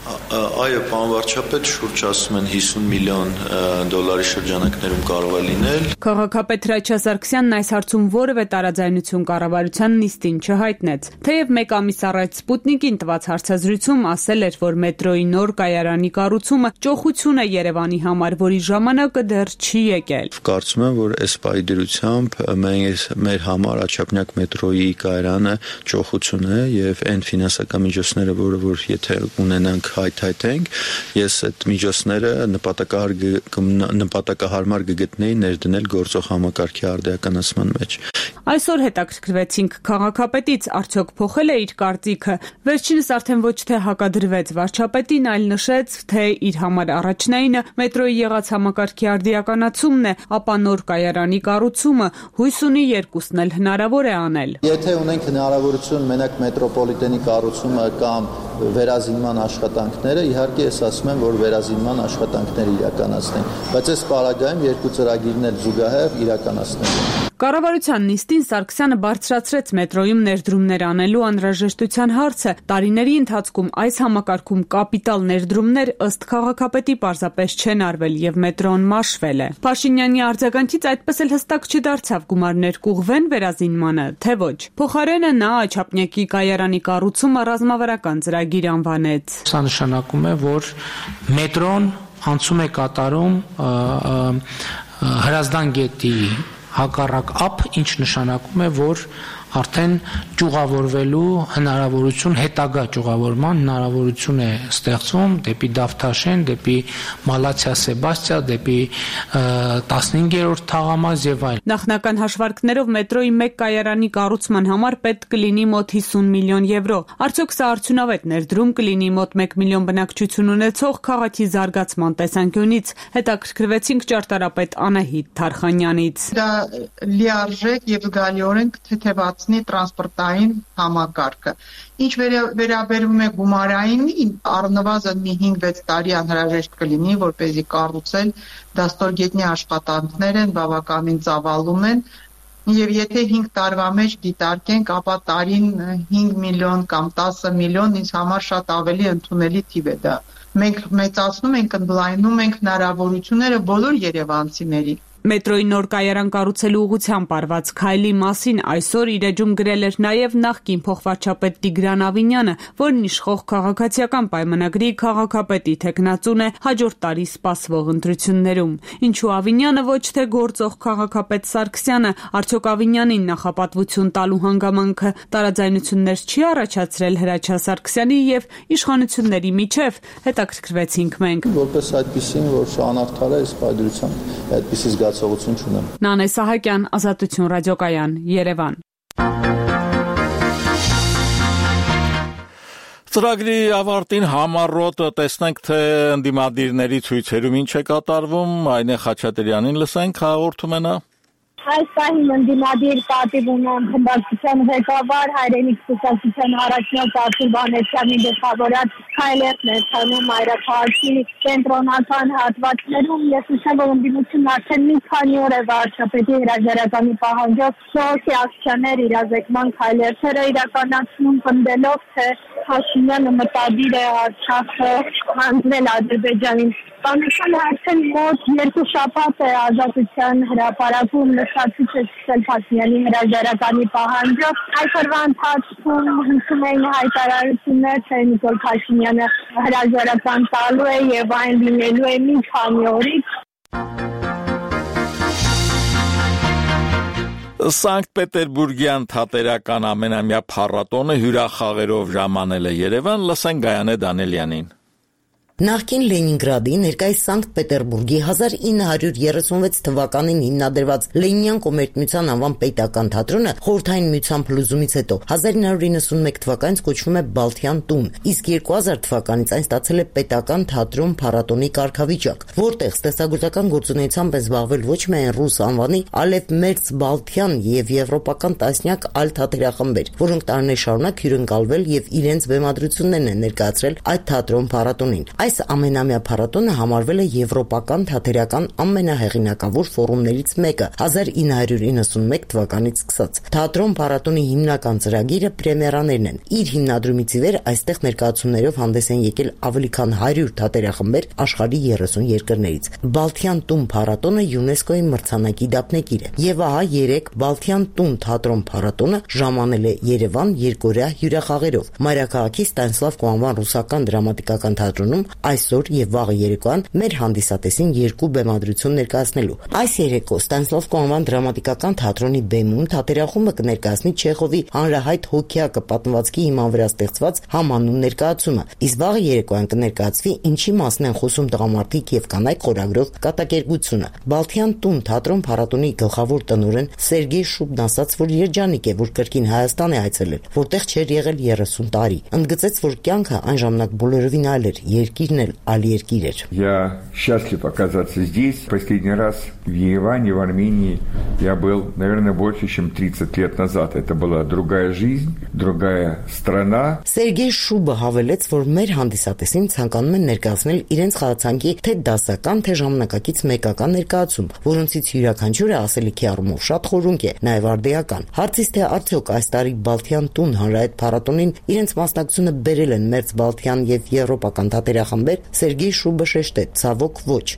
Այո, պարոն վարչապետ, շուրջ ասում են հիսուն միլիոն դոլարի շրջանակներում կարող է լինել։ Քաղաքապետ Հրաչյա Սարգսյանն այս հարցում որևէ տարաձայնություն կառավարության նիստին չհայտնեց։ Թեև մեկ ամիս առաջ Սպուտնիկին տված հարցազրույցում ասել էր, որ մետրոյի նոր կայարանի կառուցումը ճոխություն է Երևանի համար, որի ժամանակը դեռ չի եկել։ Կարծում եմ, որ այս պայդրությամբ մեր համար Աջափնյակ մետրոյի կայարանը ճոխություն է եւ այն ֆինանսական միջոցները, որը որ եթե ունենանք հայթայթենք, ես այդ միջոցները նպատակահար նպատակահարմար կգտնեի ներդնել գործող համակարգի արդիականացման մեջ։ Այսօր հետաքրքրվեցինք քաղաքապետից, արդյոք փոխել է իր կարծիքը։ Վերջինս արդեն ոչ թե հակադրվեց վարչապետին, այլ նշեց, թե իր համար առաջնայինը մետրոյի եղած համակարգի արդիականացումն է, ապա նոր կայարանի կառուցումը հույս ունի երկուսն էլ հնարավոր է անել։ Եթե ունենք հնարավորություն մենակ մետրոպոլիտենի կառուցումը կամ վերազինման աշխատանքները, իհարկե ես ասում եմ, որ վերազինման աշխատանքները իրականացնենք, բայց այս պարագայում երկու ծրագիրն էլ զուգահեռ իրականացնենք։ Կառավարության նիստին Սարգսյանը բարձրացրեց մետրոյում ներդրումներ անելու անհրաժեշտության հարցը։ Տարիների ընթացքում այս համակարգում կապիտալ ներդրումներ ըստ քաղաքապետի պարզապես չեն արվել եւ մետրոն մաշվել է։ Փաշինյանի արձագանքից այդպես էլ հստակ չդարձավ գումարներ կուղվեն վերազինմանը, թե ոչ։ Փոխարենը նա Աջափնյակի կայարանի կառուցումը ռազմավարական ծրագիր անվանեց։ Սա նշանակում է, որ մետրոն անցում է կատարում Հրազդան գետի հակառակ ափ, ինչ նշանակում է, որ արդեն ճյուղավորվելու հնարավորություն, հետագա ճյուղավորման հնարավորություն է ստեղծվում դեպի Դավթաշեն, դեպի Մալացիա Սեբաստիա, դեպի տասնհինգերորդ թաղամաս եւ այլն։ Նախնական հաշվարկներով մետրոյի մեկ կայարանի կառուցման համար պետք կլինի մոտ հիսուն միլիոն եվրո։ Արդյոք սա արդյունավետ ներդրում կլինի մոտ մեկ միլիոն բնակչություն ունեցող քաղաքի զարգացման տեսանկյունից։ Հետաքրքրվեցինք ճարտարապետ Անահիտ Թարխանյանից։ Դա լիարժեք եւ զգալիորեն թեթևացնի տրանսպորտային համակարգը։ Ինչ վերաբերում է գումարայինին, առնվազն մի հինգ-վեց տարի անհրաժեշտ կլինի, որպեսզի կառուցել դաստորգետնյա աշխատանքներ են, բավականին ծավալում են, եւ եթե հինգ տարվա մեջ դիտարկենք, ապա տարին հինգ միլիոն կամ տասը միլիոն ինձ համար շատ ավելի ընդունելի թիվ է դա։ Մենք մեծացնում ենք, ընդլայնում ենք հնարավորությունները բոլոր երևանցիների։ Մետրոյի նոր կայարան կառուցելու ուղղությամբ արված քայլի մասին այսօր իր էջում գրել էր նաև նախկին փոխվարչապետ Տիգրան Ավինյանը, որն իշխող քաղաքացիական պայմանագրի քաղաքապետի թեկնածուն է հաջորդ տարի սպասվող ընտրություններում։ Ինչու Ավինյանը ոչ թե գործող քաղաքապետ Սարգսյանը, արդյոք Ավինյանին նախապատվություն տալու հանգամանքը տարաձայնություններ չի առաջացրել Հրաչյա Սարգսյանի եւ իշխանությունների միջև, հետաքրքրվեցինք մենք։ Որպես այդպեսին, որ անարդար է այս պայմանությամբ, այդպեսի զգացողություն չունեմ։ Նանե Սահակյան, Ազատություն ռադիոկայան, Երևան։ Ծրագրի ավարտին համառոտ տեսնենք, թե ընդդիմադիրների ցույցերում ինչ է կատարվում, Այնե Խաչատրյանին լսենք, հաղորդում է նա։ Այս պահին ընդդիմադիր պատիվ ունեն խմբակցության ղեկավար Հայրենիք կուսակցության առաջնորդ Արթուր Վանեսյանի գլխավորած քայլերն են ցանում մայրաքաղաքի կենտրոնական հատվածներում։ Ես նշեմ, որ ընդդիմությունն արդեն մի քանի օր է վարչապետի հրաժարականի պահանջով շոկի ակցիաներ իրազեկման քայլերները իրականացնում, պնդելով, թե Փաշինյանը մտադիր է Արցախը հանձնել Ադրբեջանին։ Կանոնական արդեն մոտ երկու շաբաթ է Ազատության հրապարակում նշածից է սկսել Փաշինյանի հրաժարականի պահանջով։ Այս օրվա ընթացքում հնչում էին հայտարարություններ, թե Նիկոլ Փաշինյանը հրաժարական տալու է եւ այն լինելու է մի քանի օրից։ Սանկտ Պետերբուրգյան թատերական ամենամյա փառատոնը հյուրախաղերով ժամանել է Երևան, լսենք Գայանե Դանելյանին։ Նախկին Լենինգրադի, ներկայիս Սանկտ Պետերբուրգի հազար ինը հարյուր երեսունվեց թվականին հիմնադրված Լենինյան կոմերցիոն անվան պետական թատրոնը խորհրդային միության փլուզումից հետո հազար ինը հարյուր իննսունմեկ թվականից կոչվում է Բալթյան տուն, իսկ երկու հազար թվականից այն ստացել է պետական թատրոն փառատոնի կարգավիճակ, որտեղ ստեղծագործական գործունեությամբ են զբաղվել ոչ միայն ռուս անվանի, այլև Մերց Բալթյան եւ եվրոպական տասնյակ այլ թատերախմբեր, որոնք տարիներ շարունակ հյուրընկալվել եւ իրենց բեմադրություններն են ներկայացրել այդ թատրոն փառատոնին։ Այս ամենամյա փառատոնը համարվել է եվրոպական թատերական ամենահեղինակավոր ֆորումներից մեկը հազար ինը հարյուր իննսունմեկ թվականից սկսած։ Թատրոն փառատոնի հիմնական ծրագիրը պրեմիերաներն են։ Իր հիմնադրումից ի վեր այստեղ ներկայացումներով հանդես են եկել ավելի քան հարյուր թատերախմբեր աշխարհի երեսուն երկրներից։ Բալթյան տուն փառատոնը ՅՈՒՆԵՍԿՕ-ի մրցանակի դափնեկիր է։ Եվ ահա երեք Բալթյան տուն թատրոն փառատոնը ժամանել է Երևան երկօրյա հյուրախաղերով։ Մայրաքաղաքի Ստանիսլավ Կոանվան ռուսական դրամատիկական թատրոնում այսօր եւ վաղը երեկոյան մեր հանդիսատեսին երկու բեմադրություն ներկայացնելու։ Այս երեկո Ստանիսլավ Կոանվան դրամատիկական թատրոնի բեմում թատերախումբը կներկայացնի Չեխովի հանրահայտ հոգեակը պատմվածքի հիման վրա ստեղծված համանուն ներկայացումը, իսկ վաղը երեկոյան կներկայացվի Ինչի մասն են խոսում տղամարդիկ եւ կանայք խորագրով կատակերգությունը։ Բալթյան տուն թատրոն փառատոնի գլխավոր տնօրեն Սերգեյ Շուբն ասաց, որ երջանիկ է, որ կրկին Հայաստան է այցելել, որտեղ չէր եղել երեսուն տարի։ Ընդգծեց, որ կյանքը այն ժամանակ բոլորովին այլ էր, երկիրն էլ այլ երկիր էր։ Я счастлив оказаться здесь. Последний раз в Ереване, в Армении я был, наверное, больше, чем тридцать лет назад. Это была другая жизнь, другая страна. Սերգեյ Շուբը հավելեց, որ մեր հանդիսատեսին ցանկանում են ներկայացնել իրենց խաղացանկի թե դասական, թե ժամանակակից մեկական ներկայացում, որոնցից յուրաքանչյուրը ասելիքի առումով շատ խորունկ է, նաև արդիական։ Հարցից թե արդյոք այս տարի Բալթյան տուն հանրահայտ փառատոնին իրենց մասնակցությունը բերել են մերձ Բալթյան եւ եվրոպական թատերախմբեր, Սերգեյ Շուբը շեշտեց, ցավոք ոչ։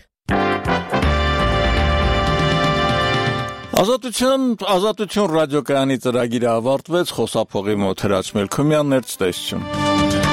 Ազատություն, ազատություն ռադիոկայանի ծրագիրը ավարտվեց, խոսափողի մոտ Հրաչ Մելքումյանն էր, ցտեսություն։